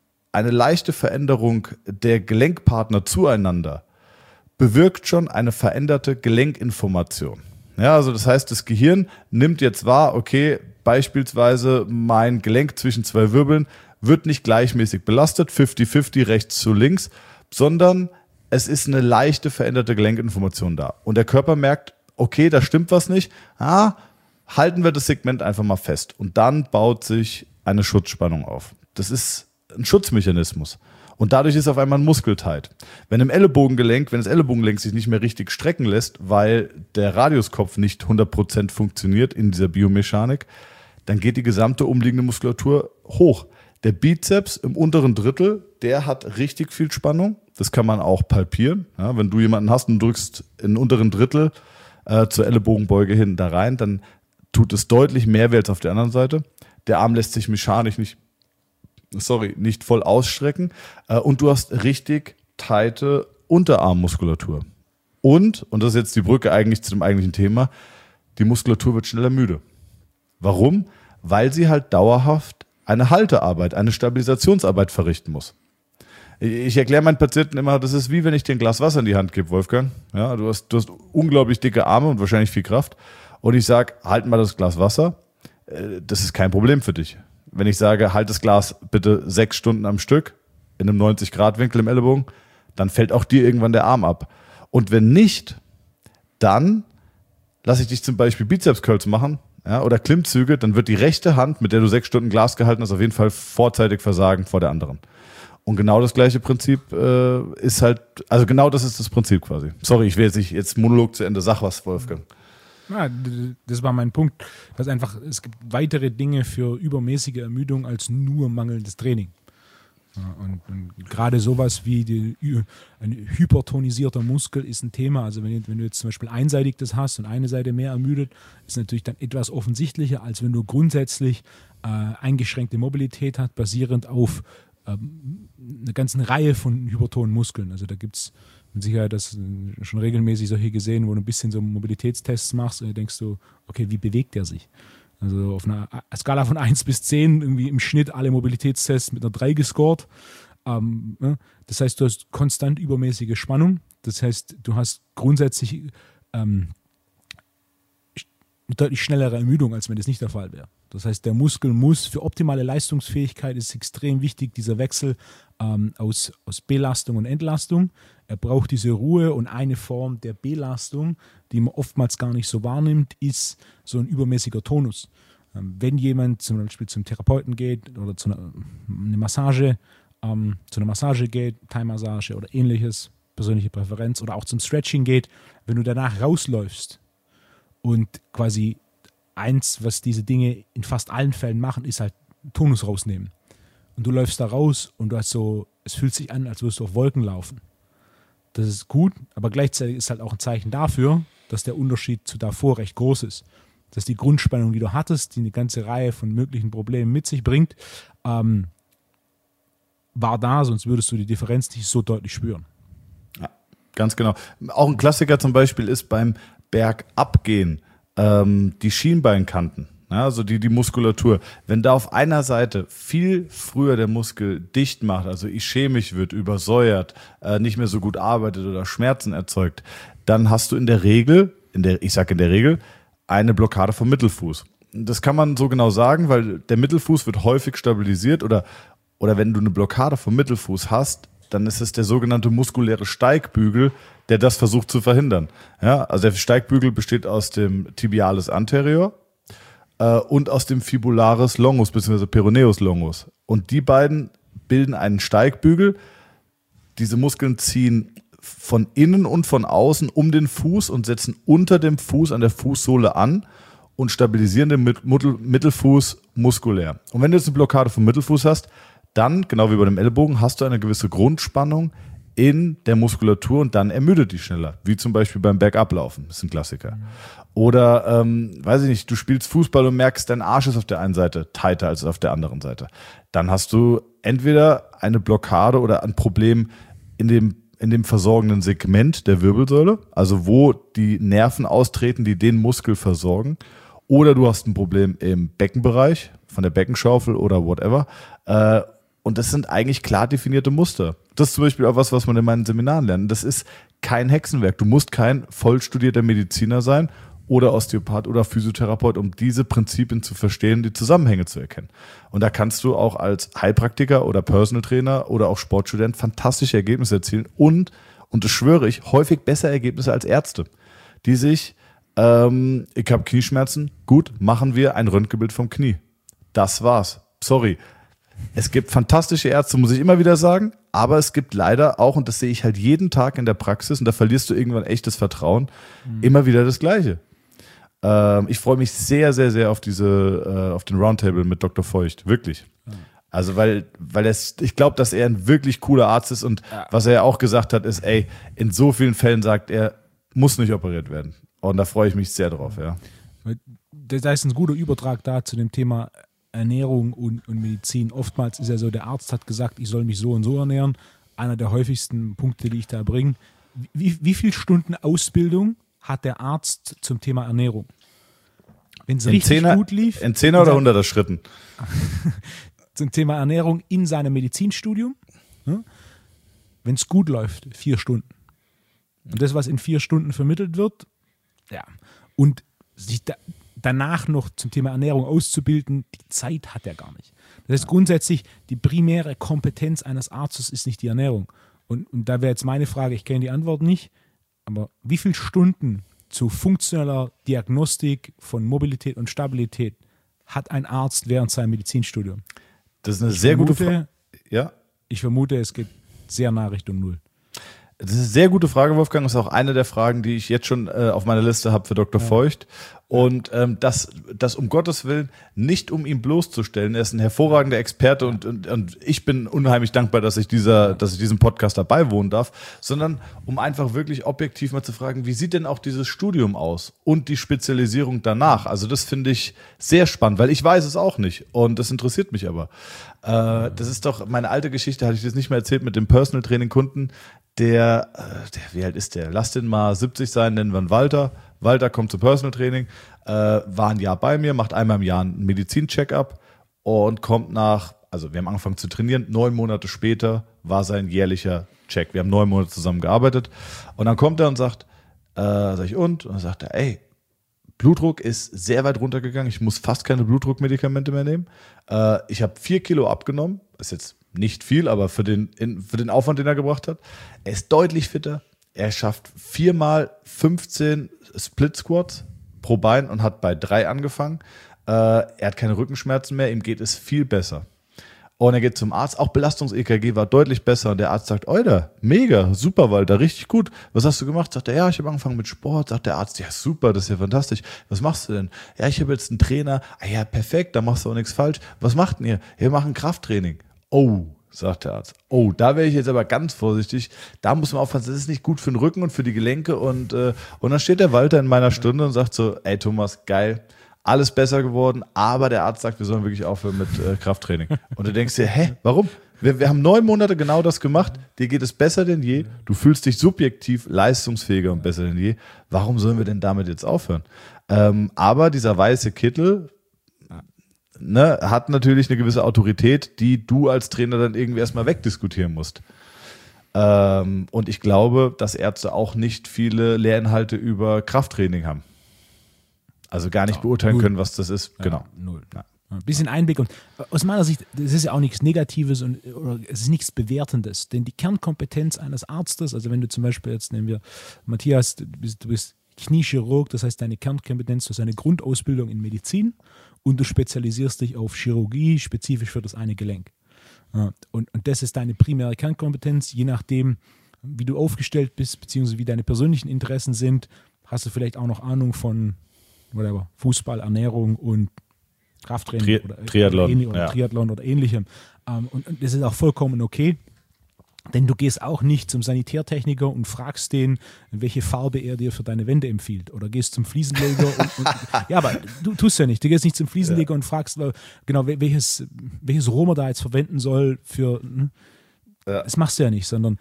Veränderung der Gelenkpartner zueinander bewirkt schon eine veränderte Gelenkinformation. Ja, also das heißt, das Gehirn nimmt jetzt wahr, okay, beispielsweise mein Gelenk zwischen zwei Wirbeln wird nicht gleichmäßig belastet, 50-50 rechts zu links, sondern es ist eine leichte veränderte Gelenkinformation da. Und der Körper merkt, okay, da stimmt was nicht, halten wir das Segment einfach mal fest. Und dann baut sich eine Schutzspannung auf. Das ist ein Schutzmechanismus. Und dadurch ist auf einmal ein Muskel tight. Wenn das Ellenbogengelenk sich nicht mehr richtig strecken lässt, weil der Radiuskopf nicht 100% funktioniert in dieser Biomechanik, dann geht die gesamte umliegende Muskulatur hoch. Der Bizeps im unteren Drittel, der hat richtig viel Spannung. Das kann man auch palpieren. Ja, wenn du jemanden hast und drückst im unteren Drittel zur Ellenbogenbeuge hin da rein, dann tut es deutlich mehr weh als auf der anderen Seite. Der Arm lässt sich mechanisch nicht voll ausstrecken und du hast richtig tighte Unterarmmuskulatur. Und das ist jetzt die Brücke eigentlich zu dem eigentlichen Thema, die Muskulatur wird schneller müde. Warum? Weil sie halt dauerhaft eine Haltearbeit, eine Stabilisationsarbeit verrichten muss. Ich erkläre meinen Patienten immer, das ist wie wenn ich dir ein Glas Wasser in die Hand gebe, Wolfgang. Ja, du hast unglaublich dicke Arme und wahrscheinlich viel Kraft. Und ich sage, halt mal das Glas Wasser. Das ist kein Problem für dich. Wenn ich sage, halt das Glas bitte 6 Stunden am Stück in einem 90-Grad-Winkel im Ellenbogen, dann fällt auch dir irgendwann der Arm ab. Und wenn nicht, dann lasse ich dich zum Beispiel Bizeps-Curls machen, ja, oder Klimmzüge, dann wird die rechte Hand, mit der du 6 Stunden Glas gehalten hast, auf jeden Fall vorzeitig versagen vor der anderen. Und genau das gleiche Prinzip ist halt, also genau das ist das Prinzip quasi. Sorry, ich will jetzt Monolog zu Ende, sag was, Wolfgang. Ja, das war mein Punkt. Dass einfach, es gibt weitere Dinge für übermäßige Ermüdung als nur mangelndes Training. Ja, und gerade sowas wie ein hypertonisierter Muskel ist ein Thema. Also wenn du jetzt zum Beispiel einseitig das hast und eine Seite mehr ermüdet, ist natürlich dann etwas offensichtlicher, als wenn du grundsätzlich eingeschränkte Mobilität hast, basierend auf eine ganze Reihe von hypertonen Muskeln. Also da gibt es mit Sicherheit schon regelmäßig solche gesehen, wo du ein bisschen so Mobilitätstests machst und denkst du, okay, wie bewegt der sich? Also auf einer Skala von 1 bis 10 irgendwie im Schnitt alle Mobilitätstests mit einer 3 gescored. Das heißt, du hast konstant übermäßige Spannung. Das heißt, du hast grundsätzlich eine deutlich schnellere Ermüdung, als wenn das nicht der Fall wäre. Das heißt, der Muskel muss für optimale Leistungsfähigkeit, ist extrem wichtig, dieser Wechsel aus Belastung und Entlastung. Er braucht diese Ruhe, und eine Form der Belastung, die man oftmals gar nicht so wahrnimmt, ist so ein übermäßiger Tonus. Wenn jemand zum Beispiel zum Therapeuten geht oder zu einer Massage geht, Thai-Massage oder ähnliches, persönliche Präferenz, oder auch zum Stretching geht, wenn du danach rausläufst und quasi eins, was diese Dinge in fast allen Fällen machen, ist halt Tonus rausnehmen. Und du läufst da raus und du hast so, es fühlt sich an, als würdest du auf Wolken laufen. Das ist gut, aber gleichzeitig ist halt auch ein Zeichen dafür, dass der Unterschied zu davor recht groß ist. Dass die Grundspannung, die du hattest, die eine ganze Reihe von möglichen Problemen mit sich bringt, war da, sonst würdest du die Differenz nicht so deutlich spüren. Ja, ganz genau. Auch ein Klassiker zum Beispiel ist beim Bergabgehen die Schienbeinkanten. Ja, also die Muskulatur, wenn da auf einer Seite viel früher der Muskel dicht macht, also ischämisch wird, übersäuert, nicht mehr so gut arbeitet oder Schmerzen erzeugt, dann hast du in der Regel, eine Blockade vom Mittelfuß. Das kann man so genau sagen, weil der Mittelfuß wird häufig stabilisiert, oder wenn du eine Blockade vom Mittelfuß hast, dann ist es der sogenannte muskuläre Steigbügel, der das versucht zu verhindern. Ja, also der Steigbügel besteht aus dem Tibialis anterior und aus dem Fibularis longus bzw. Peroneus longus. Und die beiden bilden einen Steigbügel. Diese Muskeln ziehen von innen und von außen um den Fuß und setzen unter dem Fuß an der Fußsohle an und stabilisieren den Mittelfuß muskulär. Und wenn du jetzt eine Blockade vom Mittelfuß hast, dann, genau wie bei dem Ellbogen, hast du eine gewisse Grundspannung in der Muskulatur und dann ermüdet die schneller. Wie zum Beispiel beim Bergablaufen. Das ist ein Klassiker. Oder, weiß ich nicht, du spielst Fußball und merkst, dein Arsch ist auf der einen Seite tighter als auf der anderen Seite. Dann hast du entweder eine Blockade oder ein Problem in dem versorgenden Segment der Wirbelsäule, also wo die Nerven austreten, die den Muskel versorgen. Oder du hast ein Problem im Beckenbereich, von der Beckenschaufel oder whatever. Und das sind eigentlich klar definierte Muster. Das ist zum Beispiel auch was man in meinen Seminaren lernt. Das ist kein Hexenwerk. Du musst kein vollstudierter Mediziner sein oder Osteopath oder Physiotherapeut, um diese Prinzipien zu verstehen, die Zusammenhänge zu erkennen. Und da kannst du auch als Heilpraktiker oder Personal Trainer oder auch Sportstudent fantastische Ergebnisse erzielen und das schwöre ich, häufig bessere Ergebnisse als Ärzte, die sich, ich habe Knieschmerzen, gut, machen wir ein Röntgenbild vom Knie. Das war's. Sorry. Es gibt fantastische Ärzte, muss ich immer wieder sagen, aber es gibt leider auch, und das sehe ich halt jeden Tag in der Praxis, und da verlierst du irgendwann echtes Vertrauen, immer wieder das Gleiche. Ich freue mich sehr, sehr, sehr auf den Roundtable mit Dr. Feucht, wirklich. Also weil ich glaube, dass er ein wirklich cooler Arzt ist, und was er ja auch gesagt hat, ist, in so vielen Fällen sagt er, muss nicht operiert werden. Und da freue ich mich sehr drauf, ja. Da ist ein guter Übertrag da zu dem Thema Ernährung und Medizin. Oftmals ist ja so, der Arzt hat gesagt, ich soll mich so und so ernähren. Einer der häufigsten Punkte, die ich da bringe. Wie viele Stunden Ausbildung hat der Arzt zum Thema Ernährung? Wenn es richtig gut lief. In 10er oder 100er Schritten? Zum Thema Ernährung in seinem Medizinstudium. wenn es gut läuft, 4 Stunden. Und das, was in 4 Stunden vermittelt wird, ja, und sich danach noch zum Thema Ernährung auszubilden, die Zeit hat er gar nicht. Das heißt grundsätzlich, die primäre Kompetenz eines Arztes ist nicht die Ernährung. Und da wäre jetzt meine Frage, ich kenne die Antwort nicht, aber wie viele Stunden zu funktioneller Diagnostik von Mobilität und Stabilität hat ein Arzt während seinem Medizinstudium? Das ist eine sehr gute Frage. Ja? Ich vermute, es geht sehr nah Richtung 0. Das ist eine sehr gute Frage, Wolfgang. Das ist auch eine der Fragen, die ich jetzt schon auf meiner Liste habe für Dr. Feucht. Und das um Gottes Willen nicht, um ihn bloßzustellen. Er ist ein hervorragender Experte und ich bin unheimlich dankbar, dass ich diesem Podcast dabei wohnen darf, sondern um einfach wirklich objektiv mal zu fragen, wie sieht denn auch dieses Studium aus und die Spezialisierung danach? Also das finde ich sehr spannend, weil ich weiß es auch nicht und das interessiert mich aber. Das ist doch meine alte Geschichte, hatte ich das nicht mehr erzählt mit dem Personal Training Kunden. Der, wie alt ist der? Lass den mal 70 sein, nennen wir ihn Walter. Walter kommt zum Personal Training, war ein Jahr bei mir, macht einmal im Jahr einen Medizin-Check-up und kommt also wir haben angefangen zu trainieren, 9 Monate später war sein jährlicher Check. Wir haben 9 Monate zusammen gearbeitet und dann kommt er und sagt, sag ich, und dann sagt er, ey, Blutdruck ist sehr weit runtergegangen, ich muss fast keine Blutdruckmedikamente mehr nehmen. Ich habe 4 Kilo abgenommen, ist jetzt nicht viel, aber für den Aufwand, den er gebracht hat. Er ist deutlich fitter. Er schafft 4 mal 15 Split Squats pro Bein und hat bei 3 angefangen. Er hat keine Rückenschmerzen mehr, ihm geht es viel besser. Und er geht zum Arzt, auch Belastungs-EKG war deutlich besser. Und der Arzt sagt, Alter, mega, super, Walter, richtig gut. Was hast du gemacht? Sagt er, ja, ich habe angefangen mit Sport. Sagt der Arzt, ja, super, das ist ja fantastisch. Was machst du denn? Ja, ich habe jetzt einen Trainer. Ah ja, perfekt, da machst du auch nichts falsch. Was macht denn ihr? Wir machen Krafttraining. Oh, sagt der Arzt. Oh, da wäre ich jetzt aber ganz vorsichtig. Da muss man aufpassen, das ist nicht gut für den Rücken und für die Gelenke. Und dann steht der Walter in meiner Stunde und sagt so, ey Thomas, geil, alles besser geworden, aber der Arzt sagt, wir sollen wirklich aufhören mit Krafttraining. Und du denkst dir, warum? Wir haben 9 Monate genau das gemacht, dir geht es besser denn je, du fühlst dich subjektiv leistungsfähiger und besser denn je. Warum sollen wir denn damit jetzt aufhören? Aber dieser weiße Kittel, hat natürlich eine gewisse Autorität, die du als Trainer dann irgendwie erstmal wegdiskutieren musst. Und ich glaube, dass Ärzte auch nicht viele Lehrinhalte über Krafttraining haben. Also gar nicht beurteilen können, was das ist. Genau. 0. Ja. Ein bisschen Einblick. Und aus meiner Sicht, das ist ja auch nichts Negatives oder es ist nichts Bewertendes. Denn die Kernkompetenz eines Arztes, also wenn du zum Beispiel, jetzt nehmen wir Matthias, du bist Kniechirurg, das heißt deine Kernkompetenz, du hast eine Grundausbildung in Medizin und du spezialisierst dich auf Chirurgie, spezifisch für das eine Gelenk. Und das ist deine primäre Kernkompetenz. Je nachdem, wie du aufgestellt bist, beziehungsweise wie deine persönlichen Interessen sind, hast du vielleicht auch noch Ahnung von Fußball, Ernährung und Krafttraining oder Triathlon oder ähnlichem. Und das ist auch vollkommen okay. Denn du gehst auch nicht zum Sanitärtechniker und fragst den, welche Farbe er dir für deine Wände empfiehlt. Oder gehst zum Fliesenleger ja, aber du tust ja nicht. Du gehst nicht zum Fliesenleger und fragst, genau, welches Rohr man da jetzt verwenden soll für. Das machst du ja nicht, sondern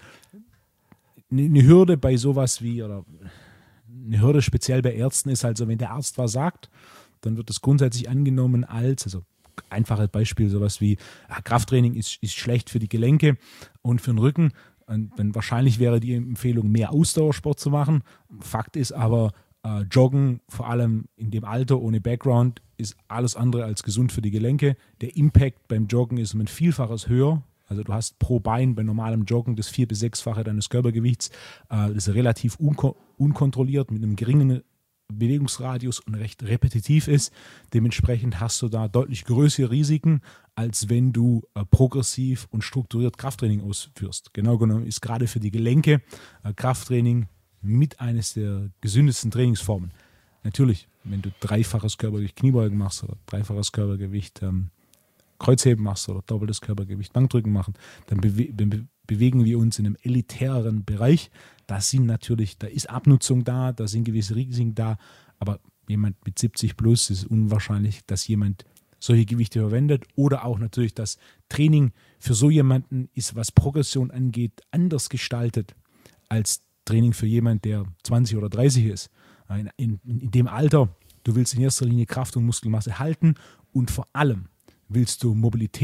eine Hürde bei sowas wie, oder eine Hürde speziell bei Ärzten ist halt so, wenn der Arzt was sagt, dann wird das grundsätzlich angenommen also einfaches Beispiel, sowas wie Krafttraining ist schlecht für die Gelenke und für den Rücken. Und dann wahrscheinlich wäre die Empfehlung, mehr Ausdauersport zu machen. Fakt ist aber, Joggen, vor allem in dem Alter ohne Background, ist alles andere als gesund für die Gelenke. Der Impact beim Joggen ist um ein Vielfaches höher. Also du hast pro Bein bei normalem Joggen das 4- bis 6-fache deines Körpergewichts. Das ist relativ unkontrolliert mit einem geringen Bewegungsradius und recht repetitiv ist. Dementsprechend hast du da deutlich größere Risiken, als wenn du progressiv und strukturiert Krafttraining ausführst. Genau genommen ist gerade für die Gelenke Krafttraining mit eines der gesündesten Trainingsformen. Natürlich, wenn du 3-faches Körpergewicht Kniebeugen machst oder 3-faches Körpergewicht Kreuzheben machst oder doppeltes Körpergewicht Bankdrücken machen, dann bewegen wir uns in einem elitäreren Bereich. Da ist Abnutzung da sind gewisse Risiken da, aber jemand mit 70 plus ist unwahrscheinlich, dass jemand solche Gewichte verwendet, oder auch natürlich das Training für so jemanden ist, was Progression angeht, anders gestaltet als Training für jemanden, der 20 oder 30 ist. In dem Alter, du willst in erster Linie Kraft und Muskelmasse halten und vor allem willst du Mobilität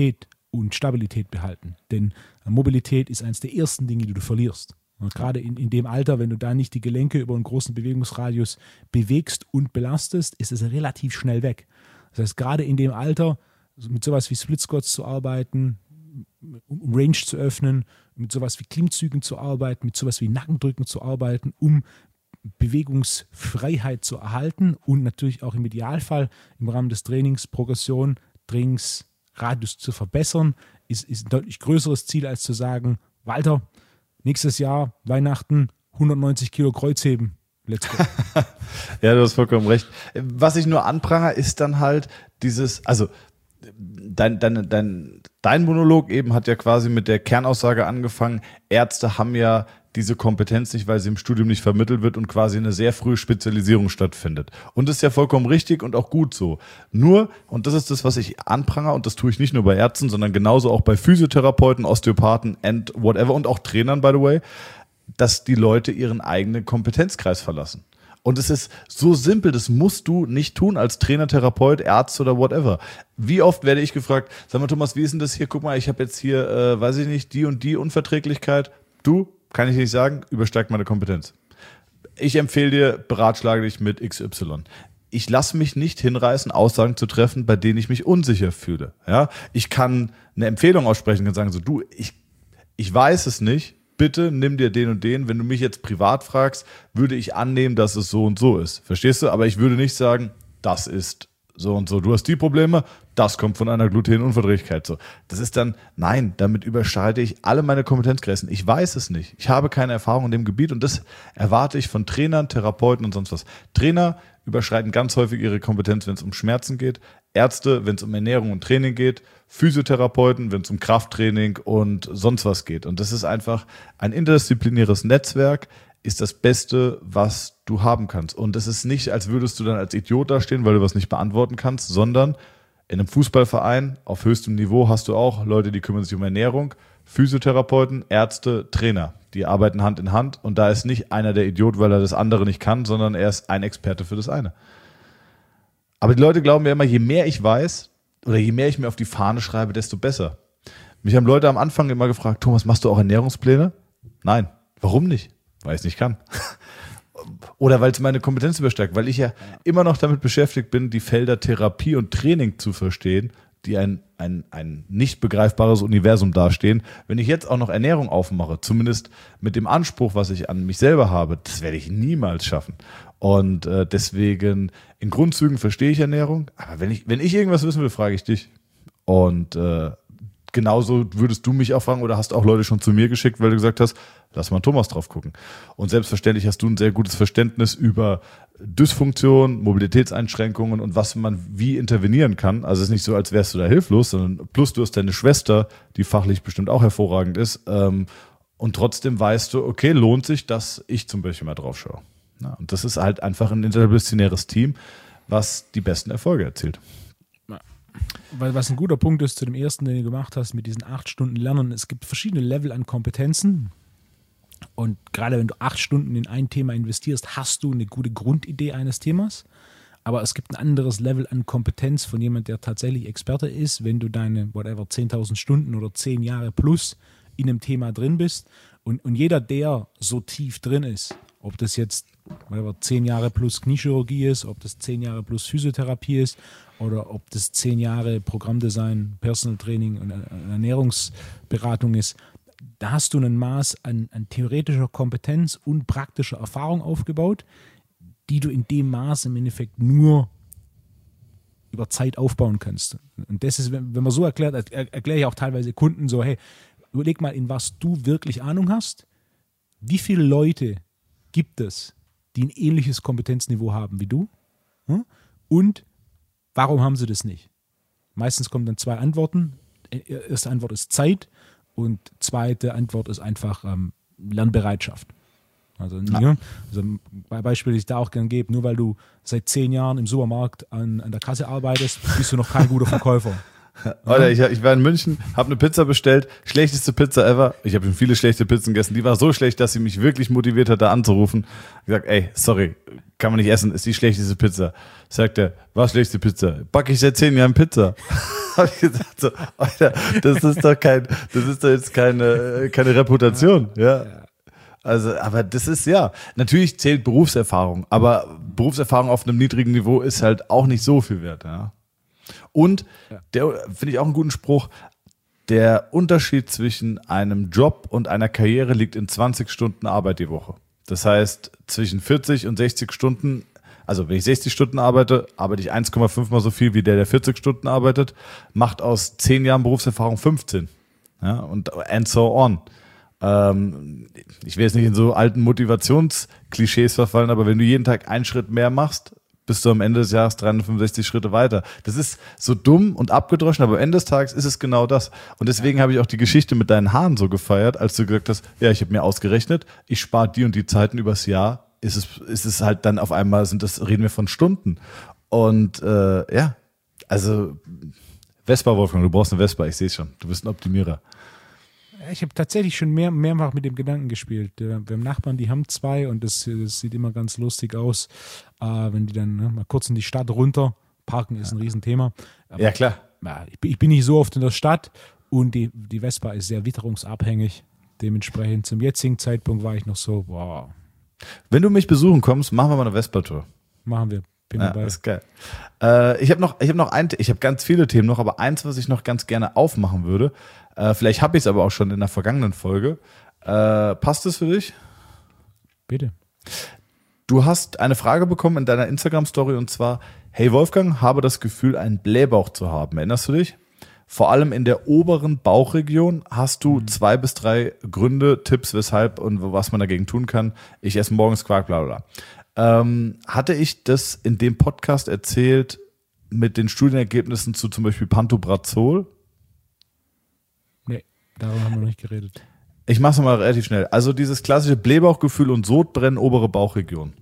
und Stabilität behalten. Denn Mobilität ist eines der ersten Dinge, die du verlierst. Und gerade in dem Alter, wenn du da nicht die Gelenke über einen großen Bewegungsradius bewegst und belastest, ist es relativ schnell weg. Das heißt, gerade in dem Alter mit sowas wie Split Squats zu arbeiten, um Range zu öffnen, mit sowas wie Klimmzügen zu arbeiten, mit sowas wie Nackendrücken zu arbeiten, um Bewegungsfreiheit zu erhalten und natürlich auch im Idealfall im Rahmen des Trainings Progression, Trainingsradius zu verbessern, ist ein deutlich größeres Ziel, als zu sagen, Walter, nächstes Jahr, Weihnachten, 190 Kilo Kreuzheben. Let's go. Ja, du hast vollkommen recht. Was ich nur anprangere, ist dann halt dieses, also dein Monolog eben hat ja quasi mit der Kernaussage angefangen, Ärzte haben ja diese Kompetenz nicht, weil sie im Studium nicht vermittelt wird und quasi eine sehr frühe Spezialisierung stattfindet. Und das ist ja vollkommen richtig und auch gut so. Nur, und das ist das, was ich anprangere, und das tue ich nicht nur bei Ärzten, sondern genauso auch bei Physiotherapeuten, Osteopathen and whatever und auch Trainern, by the way, dass die Leute ihren eigenen Kompetenzkreis verlassen. Und es ist so simpel, das musst du nicht tun als Trainer, Therapeut, Arzt oder whatever. Wie oft werde ich gefragt, sag mal Thomas, wie ist denn das hier? Guck mal, ich habe jetzt hier, weiß ich nicht, die und die Unverträglichkeit. Du, kann ich nicht sagen, übersteigt meine Kompetenz. Ich empfehle dir, beratschlage dich mit XY. Ich lasse mich nicht hinreißen, Aussagen zu treffen, bei denen ich mich unsicher fühle. Ja? Ich kann eine Empfehlung aussprechen und sagen so, du, ich weiß es nicht, bitte nimm dir den und den. Wenn du mich jetzt privat fragst, würde ich annehmen, dass es so und so ist. Verstehst du? Aber ich würde nicht sagen, das ist so und so. Du hast die Probleme, das kommt von einer Glutenunverträglichkeit. So. Das ist dann, nein, damit überschreite ich alle meine Kompetenzgrenzen. Ich weiß es nicht. Ich habe keine Erfahrung in dem Gebiet und das erwarte ich von Trainern, Therapeuten und sonst was. Trainer überschreiten ganz häufig ihre Kompetenz, wenn es um Schmerzen geht. Ärzte, wenn es um Ernährung und Training geht. Physiotherapeuten, wenn es um Krafttraining und sonst was geht. Und das ist einfach ein interdisziplinäres Netzwerk, ist das Beste, was du haben kannst. Und es ist nicht, als würdest du dann als Idiot dastehen, weil du was nicht beantworten kannst, sondern in einem Fußballverein auf höchstem Niveau hast du auch Leute, die kümmern sich um Ernährung, Physiotherapeuten, Ärzte, Trainer. Die arbeiten Hand in Hand und da ist nicht einer der Idiot, weil er das andere nicht kann, sondern er ist ein Experte für das eine. Aber die Leute glauben ja immer, je mehr ich weiß oder je mehr ich mir auf die Fahne schreibe, desto besser. Mich haben Leute am Anfang immer gefragt, Thomas, machst du auch Ernährungspläne? Nein. Warum nicht? Weil ich es nicht kann. Oder weil es meine Kompetenz übersteigt, weil ich ja immer noch damit beschäftigt bin, die Felder Therapie und Training zu verstehen, die ein nicht begreifbares Universum dastehen. Wenn ich jetzt auch noch Ernährung aufmache, zumindest mit dem Anspruch, was ich an mich selber habe, das werde ich niemals schaffen. Und deswegen, in Grundzügen verstehe ich Ernährung, aber wenn ich irgendwas wissen will, frage ich dich. Und genauso würdest du mich auch fragen oder hast auch Leute schon zu mir geschickt, weil du gesagt hast, lass mal Thomas drauf gucken. Und selbstverständlich hast du ein sehr gutes Verständnis über Dysfunktion, Mobilitätseinschränkungen und was man wie intervenieren kann. Also es ist nicht so, als wärst du da hilflos, sondern plus du hast deine Schwester, die fachlich bestimmt auch hervorragend ist. Und trotzdem weißt du, okay, lohnt sich, dass ich zum Beispiel mal drauf schaue. Ja, und das ist halt einfach ein interdisziplinäres Team, was die besten Erfolge erzielt. Weil was ein guter Punkt ist zu dem ersten, den du gemacht hast, mit diesen 8 Stunden Lernen. Es gibt verschiedene Level an Kompetenzen. Und gerade wenn du 8 Stunden in ein Thema investierst, hast du eine gute Grundidee eines Themas. Aber es gibt ein anderes Level an Kompetenz von jemand, der tatsächlich Experte ist, wenn du deine, 10.000 Stunden oder 10 Jahre plus in einem Thema drin bist. Und jeder, der so tief drin ist, ob das jetzt 10 Jahre plus Kniechirurgie ist, ob das 10 Jahre plus Physiotherapie ist oder ob das 10 Jahre Programmdesign, Personal Training und Ernährungsberatung ist, da hast du ein Maß an theoretischer Kompetenz und praktischer Erfahrung aufgebaut, die du in dem Maß im Endeffekt nur über Zeit aufbauen kannst. Und das ist, wenn man so erklärt, erkläre ich auch teilweise Kunden so, hey, überleg mal, in was du wirklich Ahnung hast. Wie viele Leute gibt es, die ein ähnliches Kompetenzniveau haben wie du? Und warum haben sie das nicht? Meistens kommen dann 2 Antworten. Erste Antwort ist Zeit und zweite Antwort ist einfach Lernbereitschaft. Also ein Beispiel, das ich da auch gerne gebe, nur weil du seit 10 Jahren im Supermarkt an der Kasse arbeitest, bist du noch kein guter Verkäufer. Alter, ich war in München, habe eine Pizza bestellt, schlechteste Pizza ever. Ich habe schon viele schlechte Pizzen gegessen. Die war so schlecht, dass sie mich wirklich motiviert hat, da anzurufen. Ich gesagt, ey, sorry, kann man nicht essen, ist die schlechteste Pizza. Sagt er, was schlechteste Pizza? Backe ich seit 10 Jahren Pizza. Habe ich gesagt, so, Alter, das ist doch jetzt keine Reputation, ja. Also, aber das ist natürlich zählt Berufserfahrung, aber Berufserfahrung auf einem niedrigen Niveau ist halt auch nicht so viel wert, ja. Und der finde ich auch einen guten Spruch, der Unterschied zwischen einem Job und einer Karriere liegt in 20 Stunden Arbeit die Woche. Das heißt, zwischen 40 und 60 Stunden, also wenn ich 60 Stunden arbeite, arbeite ich 1,5 mal so viel wie der 40 Stunden arbeitet, macht aus 10 Jahren Berufserfahrung 15. Ja, and so on. Ich will jetzt nicht in so alten Motivationsklischees verfallen, aber wenn du jeden Tag einen Schritt mehr machst, bist du am Ende des Jahres 365 Schritte weiter. Das ist so dumm und abgedroschen, aber am Ende des Tages ist es genau das. Und deswegen habe ich auch die Geschichte mit deinen Haaren so gefeiert, als du gesagt hast, ja, ich habe mir ausgerechnet, ich spare die und die Zeiten übers Jahr, ist es halt dann auf einmal, reden wir von Stunden. Und also Vespa, Wolfgang, du brauchst eine Vespa, ich sehe es schon. Du bist ein Optimierer. Ich habe tatsächlich schon mehrfach mit dem Gedanken gespielt. Wir haben Nachbarn, die haben 2 und das sieht immer ganz lustig aus, wenn die dann mal kurz in die Stadt runter. Parken ist ein Riesenthema. Aber, ja, klar. Ich bin nicht so oft in der Stadt und die Vespa ist sehr witterungsabhängig. Dementsprechend zum jetzigen Zeitpunkt war ich noch so, wow. Wenn du mich besuchen kommst, machen wir mal eine Vespa-Tour. Machen wir. Bin dabei. Das ist geil. Ich habe ganz viele Themen noch, aber eins, was ich noch ganz gerne aufmachen würde, vielleicht habe ich es aber auch schon in der vergangenen Folge. Passt es für dich? Bitte. Du hast eine Frage bekommen in deiner Instagram-Story und zwar, hey Wolfgang, habe das Gefühl, einen Blähbauch zu haben. Erinnerst du dich? Vor allem in der oberen Bauchregion hast du 2 bis 3 Gründe, Tipps, weshalb und was man dagegen tun kann. Ich esse morgens Quark, bla bla. Hatte ich das in dem Podcast erzählt mit den Studienergebnissen zu zum Beispiel Pantobrazol? Nee, darüber haben wir noch nicht geredet. Ich mache es mal relativ schnell. Also dieses klassische Blähbauchgefühl und Sodbrennen, obere Bauchregion.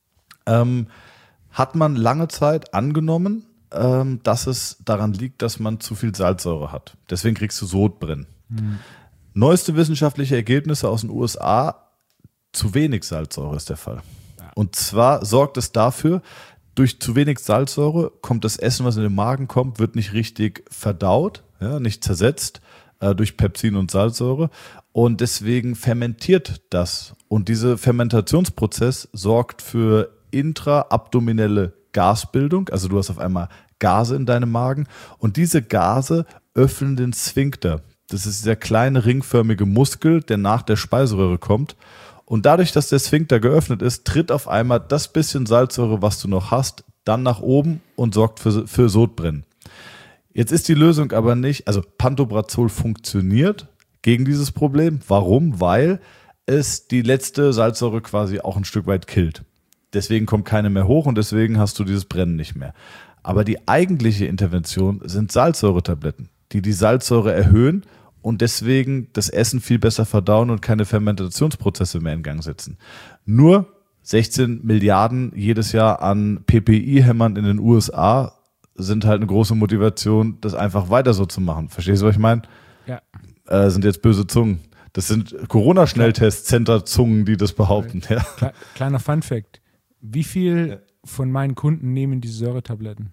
Hat man lange Zeit angenommen, dass es daran liegt, dass man zu viel Salzsäure hat. Deswegen kriegst du Sodbrennen. Neueste wissenschaftliche Ergebnisse aus den USA, zu wenig Salzsäure ist der Fall. Und zwar sorgt es dafür, durch zu wenig Salzsäure kommt das Essen, was in den Magen kommt, wird nicht richtig verdaut, ja, nicht zersetzt durch Pepsin und Salzsäure. Und deswegen fermentiert das. Und dieser Fermentationsprozess sorgt für intraabdominelle Gasbildung. Also du hast auf einmal Gase in deinem Magen. Und diese Gase öffnen den Sphinkter. Das ist dieser kleine ringförmige Muskel, der nach der Speiseröhre kommt. Und dadurch, dass der Sphinkter geöffnet ist, tritt auf einmal das bisschen Salzsäure, was du noch hast, dann nach oben und sorgt für Sodbrennen. Jetzt ist die Lösung aber nicht, also Pantobrazol funktioniert gegen dieses Problem. Warum? Weil es die letzte Salzsäure quasi auch ein Stück weit killt. Deswegen kommt keine mehr hoch und deswegen hast du dieses Brennen nicht mehr. Aber die eigentliche Intervention sind Salzsäuretabletten, die Salzsäure erhöhen und deswegen das Essen viel besser verdauen und keine Fermentationsprozesse mehr in Gang setzen. Nur 16 Milliarden jedes Jahr an PPI-Hämmern in den USA sind halt eine große Motivation, das einfach weiter so zu machen. Verstehst du, was ich meine? Ja. Sind jetzt böse Zungen. Das sind Corona-Schnelltest-Center-Zungen, die das behaupten. Ja. Kleiner Fun-Fact. Wie viel von meinen Kunden nehmen diese Säuretabletten?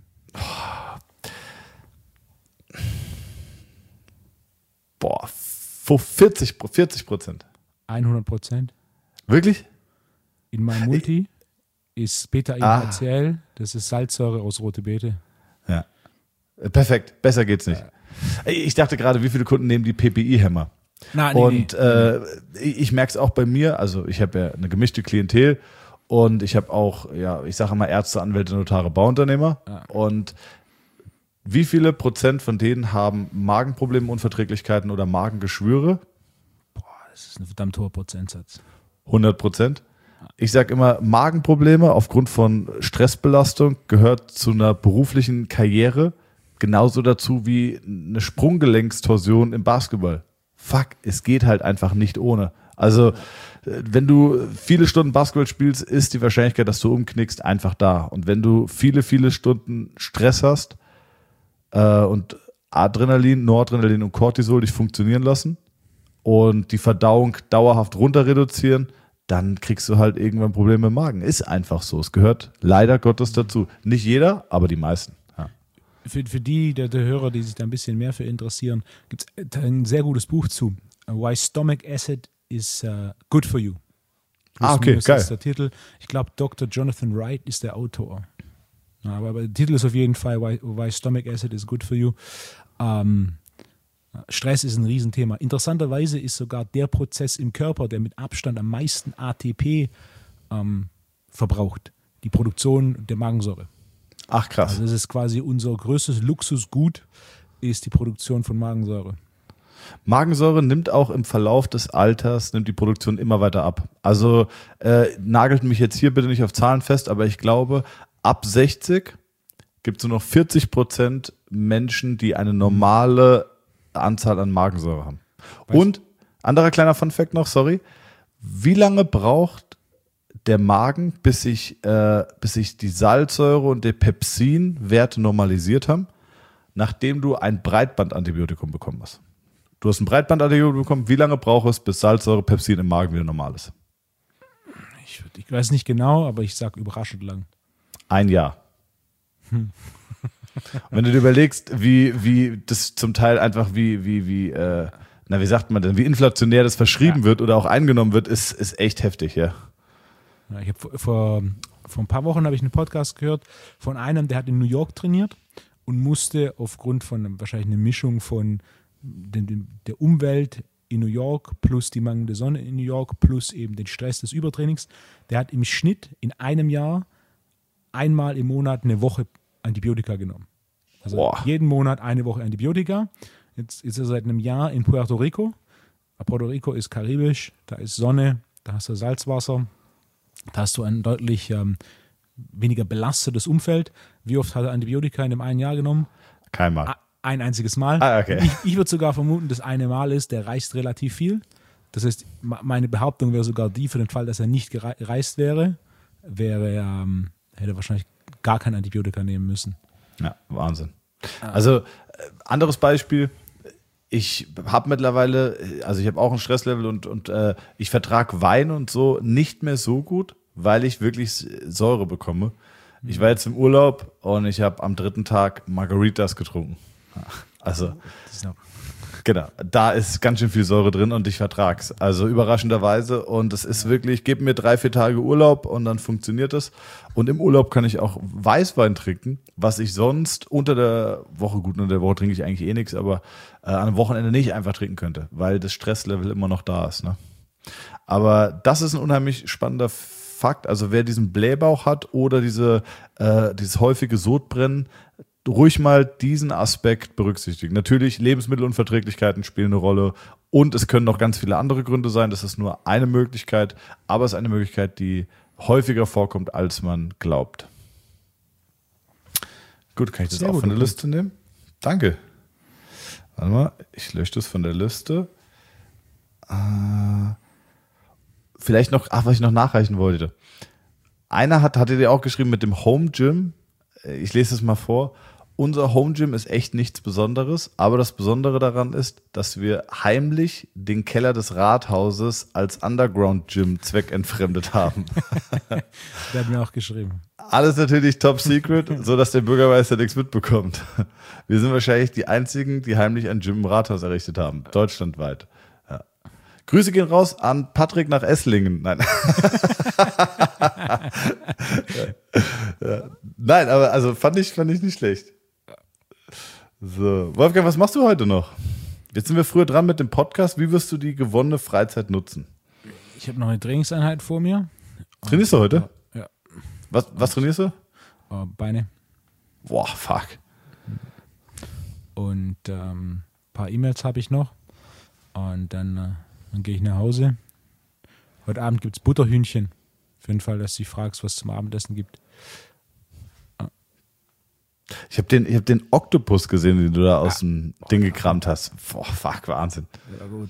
Boah, 40%. 100%. Wirklich? In meinem Multi ist Beta-IHCl, das ist Salzsäure aus rote Beete. Ja. Perfekt, besser geht's nicht. Ich dachte gerade, wie viele Kunden nehmen die PPI-Hämmer? Und ich merke es auch bei mir, also ich habe ja eine gemischte Klientel und ich habe auch, ja, ich sage immer Ärzte, Anwälte, Notare, Bauunternehmer. Ja. Und wie viele Prozent von denen haben Magenprobleme, Unverträglichkeiten oder Magengeschwüre? Boah, das ist ein verdammt hoher Prozentsatz. 100%. Ich sage immer, Magenprobleme aufgrund von Stressbelastung gehört zu einer beruflichen Karriere genauso dazu wie eine Sprunggelenkstorsion im Basketball. Fuck, es geht halt einfach nicht ohne. Also, wenn du viele Stunden Basketball spielst, ist die Wahrscheinlichkeit, dass du umknickst, einfach da. Und wenn du viele, viele Stunden Stress hast und Adrenalin, Noradrenalin und Cortisol dich funktionieren lassen und die Verdauung dauerhaft runter reduzieren, dann kriegst du halt irgendwann Probleme im Magen. Ist einfach so. Es gehört leider Gottes dazu. Nicht jeder, aber die meisten. Ja. Für die der Hörer, die sich da ein bisschen mehr für interessieren, gibt es ein sehr gutes Buch zu. Why Stomach Acid is Good for You. Okay, geil. Das ist der Titel. Ich glaube, Dr. Jonathan Wright ist der Autor. Ja, aber der Titel ist auf jeden Fall Why Stomach Acid is Good for You. Stress ist ein Riesenthema. Interessanterweise ist sogar der Prozess im Körper, der mit Abstand am meisten ATP verbraucht, die Produktion der Magensäure. Ach krass. Also das ist quasi unser größtes Luxusgut, ist die Produktion von Magensäure. Magensäure nimmt auch im Verlauf des Alters, nimmt die Produktion immer weiter ab. Also nagelt mich jetzt hier bitte nicht auf Zahlen fest, aber ich glaube, ab 60 gibt es nur noch 40% Menschen, die eine normale Anzahl an Magensäure haben. Und, anderer kleiner Funfact noch, sorry, wie lange braucht der Magen, bis sich die Salzsäure und der Pepsin-Werte normalisiert haben, nachdem du ein Breitbandantibiotikum bekommen hast? Du hast ein Breitbandantibiotikum bekommen, wie lange braucht es, bis Salzsäure, Pepsin im Magen wieder normal ist? Ich weiß nicht genau, aber ich sage überraschend lang. 1 Jahr. Wenn du dir überlegst, wie das zum Teil einfach wie sagt man denn, wie inflationär das verschrieben wird oder auch eingenommen wird, ist echt heftig, ja. Ja, ich habe vor ein paar Wochen habe ich einen Podcast gehört von einem, der hat in New York trainiert und musste aufgrund von wahrscheinlich einer Mischung von der Umwelt in New York plus die mangelnde Sonne in New York plus eben den Stress des Übertrainings, der hat im Schnitt in einem Jahr einmal im Monat eine Woche Antibiotika genommen. Also jeden Monat eine Woche Antibiotika. Jetzt ist er seit einem Jahr in Puerto Rico. Puerto Rico ist karibisch, da ist Sonne, da hast du Salzwasser, da hast du ein deutlich weniger belastetes Umfeld. Wie oft hat er Antibiotika in dem einen Jahr genommen? Keinmal. Ein einziges Mal. Okay. Ich würde sogar vermuten, das eine Mal ist, der reist relativ viel. Das heißt, meine Behauptung wäre sogar die, für den Fall, dass er nicht gereist wäre, hätte er wahrscheinlich gar kein Antibiotika nehmen müssen. Ja, Wahnsinn. Also, anderes Beispiel. Ich habe mittlerweile, also ich habe auch ein Stresslevel und ich vertrage Wein und so nicht mehr so gut, weil ich wirklich Säure bekomme. Ich war jetzt im Urlaub und ich habe am 3. Tag Margaritas getrunken. Also, genau, da ist ganz schön viel Säure drin und ich vertrag's. Also überraschenderweise und es ist wirklich, gib mir 3-4 Tage Urlaub und dann funktioniert es. Und im Urlaub kann ich auch Weißwein trinken, was ich sonst unter der Woche, gut, unter der Woche trinke ich eigentlich eh nichts, aber an einem Wochenende nicht einfach trinken könnte, weil das Stresslevel immer noch da ist. Ne? Aber das ist ein unheimlich spannender Fakt. Also wer diesen Blähbauch hat oder dieses häufige Sodbrennen, ruhig mal diesen Aspekt berücksichtigen. Natürlich, Lebensmittelunverträglichkeiten spielen eine Rolle und es können noch ganz viele andere Gründe sein. Das ist nur eine Möglichkeit, aber es ist eine Möglichkeit, die häufiger vorkommt, als man glaubt. Gut, kann ich das auch von der Liste nehmen? Danke. Warte mal, ich lösche das von der Liste. Vielleicht noch, was ich noch nachreichen wollte. Einer hatte dir auch geschrieben mit dem Home Gym. Ich lese es mal vor. Unser Home Gym ist echt nichts Besonderes, aber das Besondere daran ist, dass wir heimlich den Keller des Rathauses als Underground Gym zweckentfremdet haben. Der hat mir auch geschrieben. Alles natürlich top secret, so dass der Bürgermeister nichts mitbekommt. Wir sind wahrscheinlich die einzigen, die heimlich ein Gym im Rathaus errichtet haben, deutschlandweit. Ja. Grüße gehen raus an Patrick nach Esslingen. Nein. Ja. Nein, aber also fand ich nicht schlecht. So, Wolfgang, was machst du heute noch? Jetzt sind wir früher dran mit dem Podcast. Wie wirst du die gewonnene Freizeit nutzen? Ich habe noch eine Trainingseinheit vor mir. Trainierst du heute? Ja. Was trainierst du? Beine. Boah, fuck. Und ein paar E-Mails habe ich noch. Und dann gehe ich nach Hause. Heute Abend gibt es Butterhühnchen. Für den Fall, dass du dich fragst, was es zum Abendessen gibt. Ich hab den Oktopus gesehen, den du da aus dem Ding gekramt hast. Boah, fuck, Wahnsinn. Ja, gut.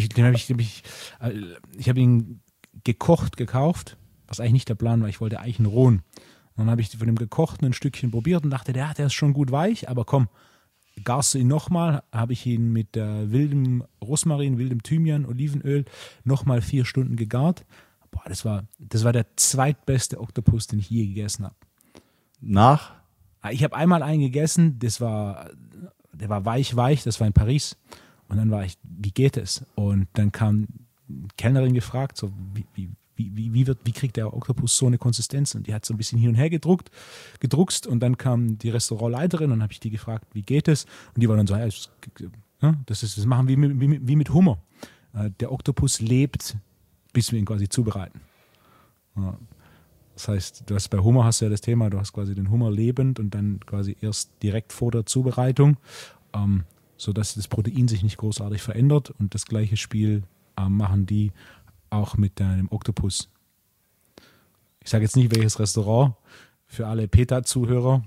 Ich habe ihn gekocht gekauft, was eigentlich nicht der Plan war. Ich wollte eigentlich einen rohen. Und dann habe ich von dem gekochten ein Stückchen probiert und dachte, der ist schon gut weich, aber komm, garst du ihn nochmal, habe ich ihn mit wildem Rosmarin, wildem Thymian, Olivenöl nochmal 4 Stunden gegart. Boah, das war der zweitbeste Oktopus, den ich je gegessen habe. Nach? Ich habe einmal einen gegessen, der war weich, das war in Paris. Und dann war ich, wie geht es? Und dann kam die Kellnerin gefragt, so, wie kriegt der Oktopus so eine Konsistenz? Und die hat so ein bisschen hin und her gedruckst und dann kam die Restaurantleiterin und habe ich die gefragt, wie geht es? Und die war dann so, das machen wir wie mit Hummer. Der Oktopus lebt, bis wir ihn quasi zubereiten. Ja. Das heißt, bei Hummer hast du ja das Thema, du hast quasi den Hummer lebend und dann quasi erst direkt vor der Zubereitung, sodass das Protein sich nicht großartig verändert. Und das gleiche Spiel machen die auch mit einem Oktopus. Ich sage jetzt nicht, welches Restaurant, für alle PETA-Zuhörer.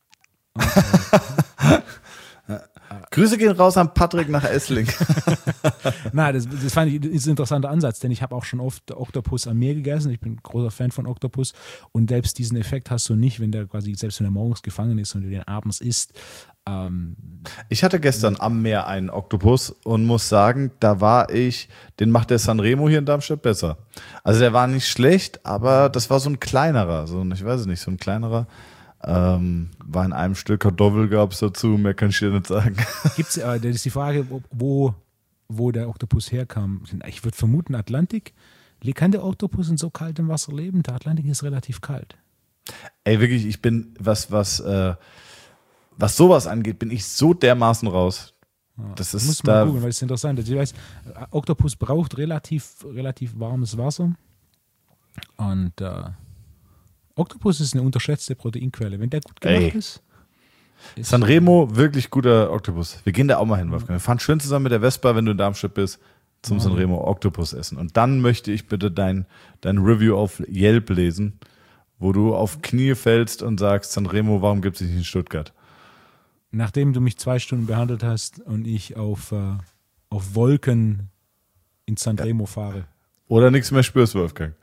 Grüße gehen raus an Patrick nach Essling. Nein, das fand ich ist ein interessanter Ansatz, denn ich habe auch schon oft Oktopus am Meer gegessen. Ich bin ein großer Fan von Oktopus und selbst diesen Effekt hast du nicht, selbst wenn er morgens gefangen ist und du den abends isst. Ich hatte gestern am Meer einen Oktopus und muss sagen, den macht der Sanremo hier in Darmstadt besser. Also der war nicht schlecht, aber das war so ein kleinerer, so ein kleinerer. War in einem Stück Kartoffel gab es dazu, mehr kann ich dir nicht sagen. Das ist die Frage, wo der Oktopus herkam. Ich würde vermuten Atlantik. Kann der Oktopus in so kaltem Wasser leben? Der Atlantik ist relativ kalt. Ey, wirklich, ich bin, was sowas angeht, bin ich so dermaßen raus. Das muss man gucken, weil es interessant ist. Ich weiß, Oktopus braucht relativ warmes Wasser und Oktopus ist eine unterschätzte Proteinquelle. Wenn der gut gemacht ist. Sanremo, wirklich guter Oktopus. Wir gehen da auch mal hin, Wolfgang. Wir fahren schön zusammen mit der Vespa, wenn du in Darmstadt bist, zum Sanremo Oktopus essen. Und dann möchte ich bitte dein Review auf Yelp lesen, wo du auf Knie fällst und sagst, Sanremo, warum gibt es nicht in Stuttgart? Nachdem du mich 2 Stunden behandelt hast und ich auf Wolken in Sanremo fahre. Oder nichts mehr spürst, Wolfgang.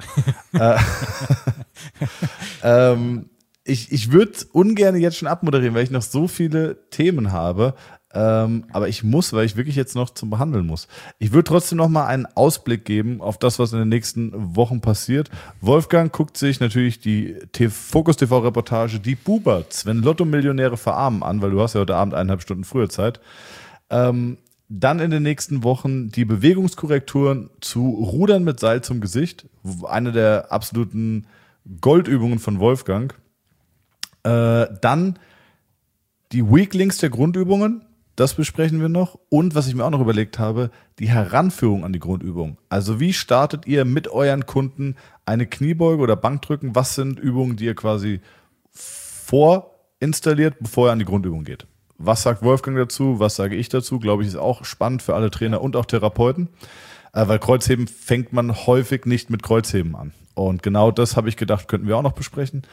Ich würde ungern jetzt schon abmoderieren, weil ich noch so viele Themen habe. Aber ich muss, weil ich wirklich jetzt noch zum Behandeln muss. Ich würde trotzdem noch mal einen Ausblick geben auf das, was in den nächsten Wochen passiert. Wolfgang guckt sich natürlich die Focus TV-Reportage Die Buberts, wenn Lotto-Millionäre verarmen an, weil du hast ja heute Abend 1,5 Stunden früher Zeit. Dann in den nächsten Wochen die Bewegungskorrekturen zu Rudern mit Seil zum Gesicht. Eine der absoluten Goldübungen von Wolfgang. Dann die Weaklinks der Grundübungen. Das besprechen wir noch. Und was ich mir auch noch überlegt habe, die Heranführung an die Grundübung. Also wie startet ihr mit euren Kunden eine Kniebeuge oder Bankdrücken? Was sind Übungen, die ihr quasi vorinstalliert, bevor ihr an die Grundübung geht? Was sagt Wolfgang dazu? Was sage ich dazu? Glaube ich, ist auch spannend für alle Trainer und auch Therapeuten. Weil Kreuzheben fängt man häufig nicht mit Kreuzheben an. Und genau das habe ich gedacht, könnten wir auch noch besprechen.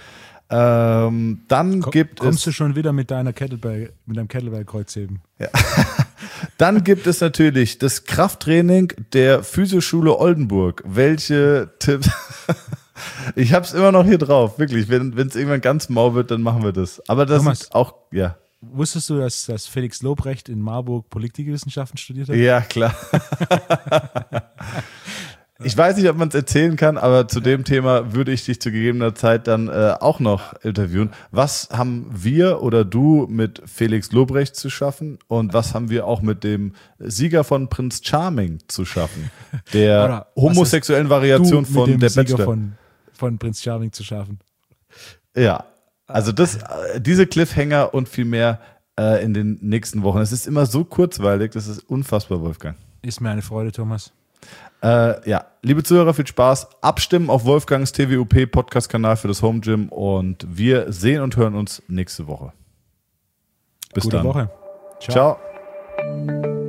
Kommst du schon wieder mit deinem Kettlebell-Kreuzheben? Ja. Dann gibt es natürlich das Krafttraining der Physioschule Oldenburg. Welche Tipps? Ich habe es immer noch hier drauf, wirklich. Wenn es irgendwann ganz mau wird, dann machen wir das. Aber das Thomas, ist auch, ja. Wusstest du, dass Felix Lobrecht in Marburg Politikwissenschaften studiert hat? Ja, klar. Ich weiß nicht, ob man es erzählen kann, aber zu dem Thema würde ich dich zu gegebener Zeit dann auch noch interviewen. Was haben wir oder du mit Felix Lobrecht zu schaffen und was haben wir auch mit dem Sieger von Prince Charming zu schaffen? Der homosexuellen Variation von der Bachelor. Von Prince Charming zu schaffen. Ja, also diese Cliffhanger und viel mehr in den nächsten Wochen. Es ist immer so kurzweilig, das ist unfassbar, Wolfgang. Ist mir eine Freude, Thomas. Ja, liebe Zuhörer, viel Spaß. Abstimmen auf Wolfgangs TWUP Podcast-Kanal für das Home Gym und wir sehen und hören uns nächste Woche. Bis Gute dann. Woche. Ciao.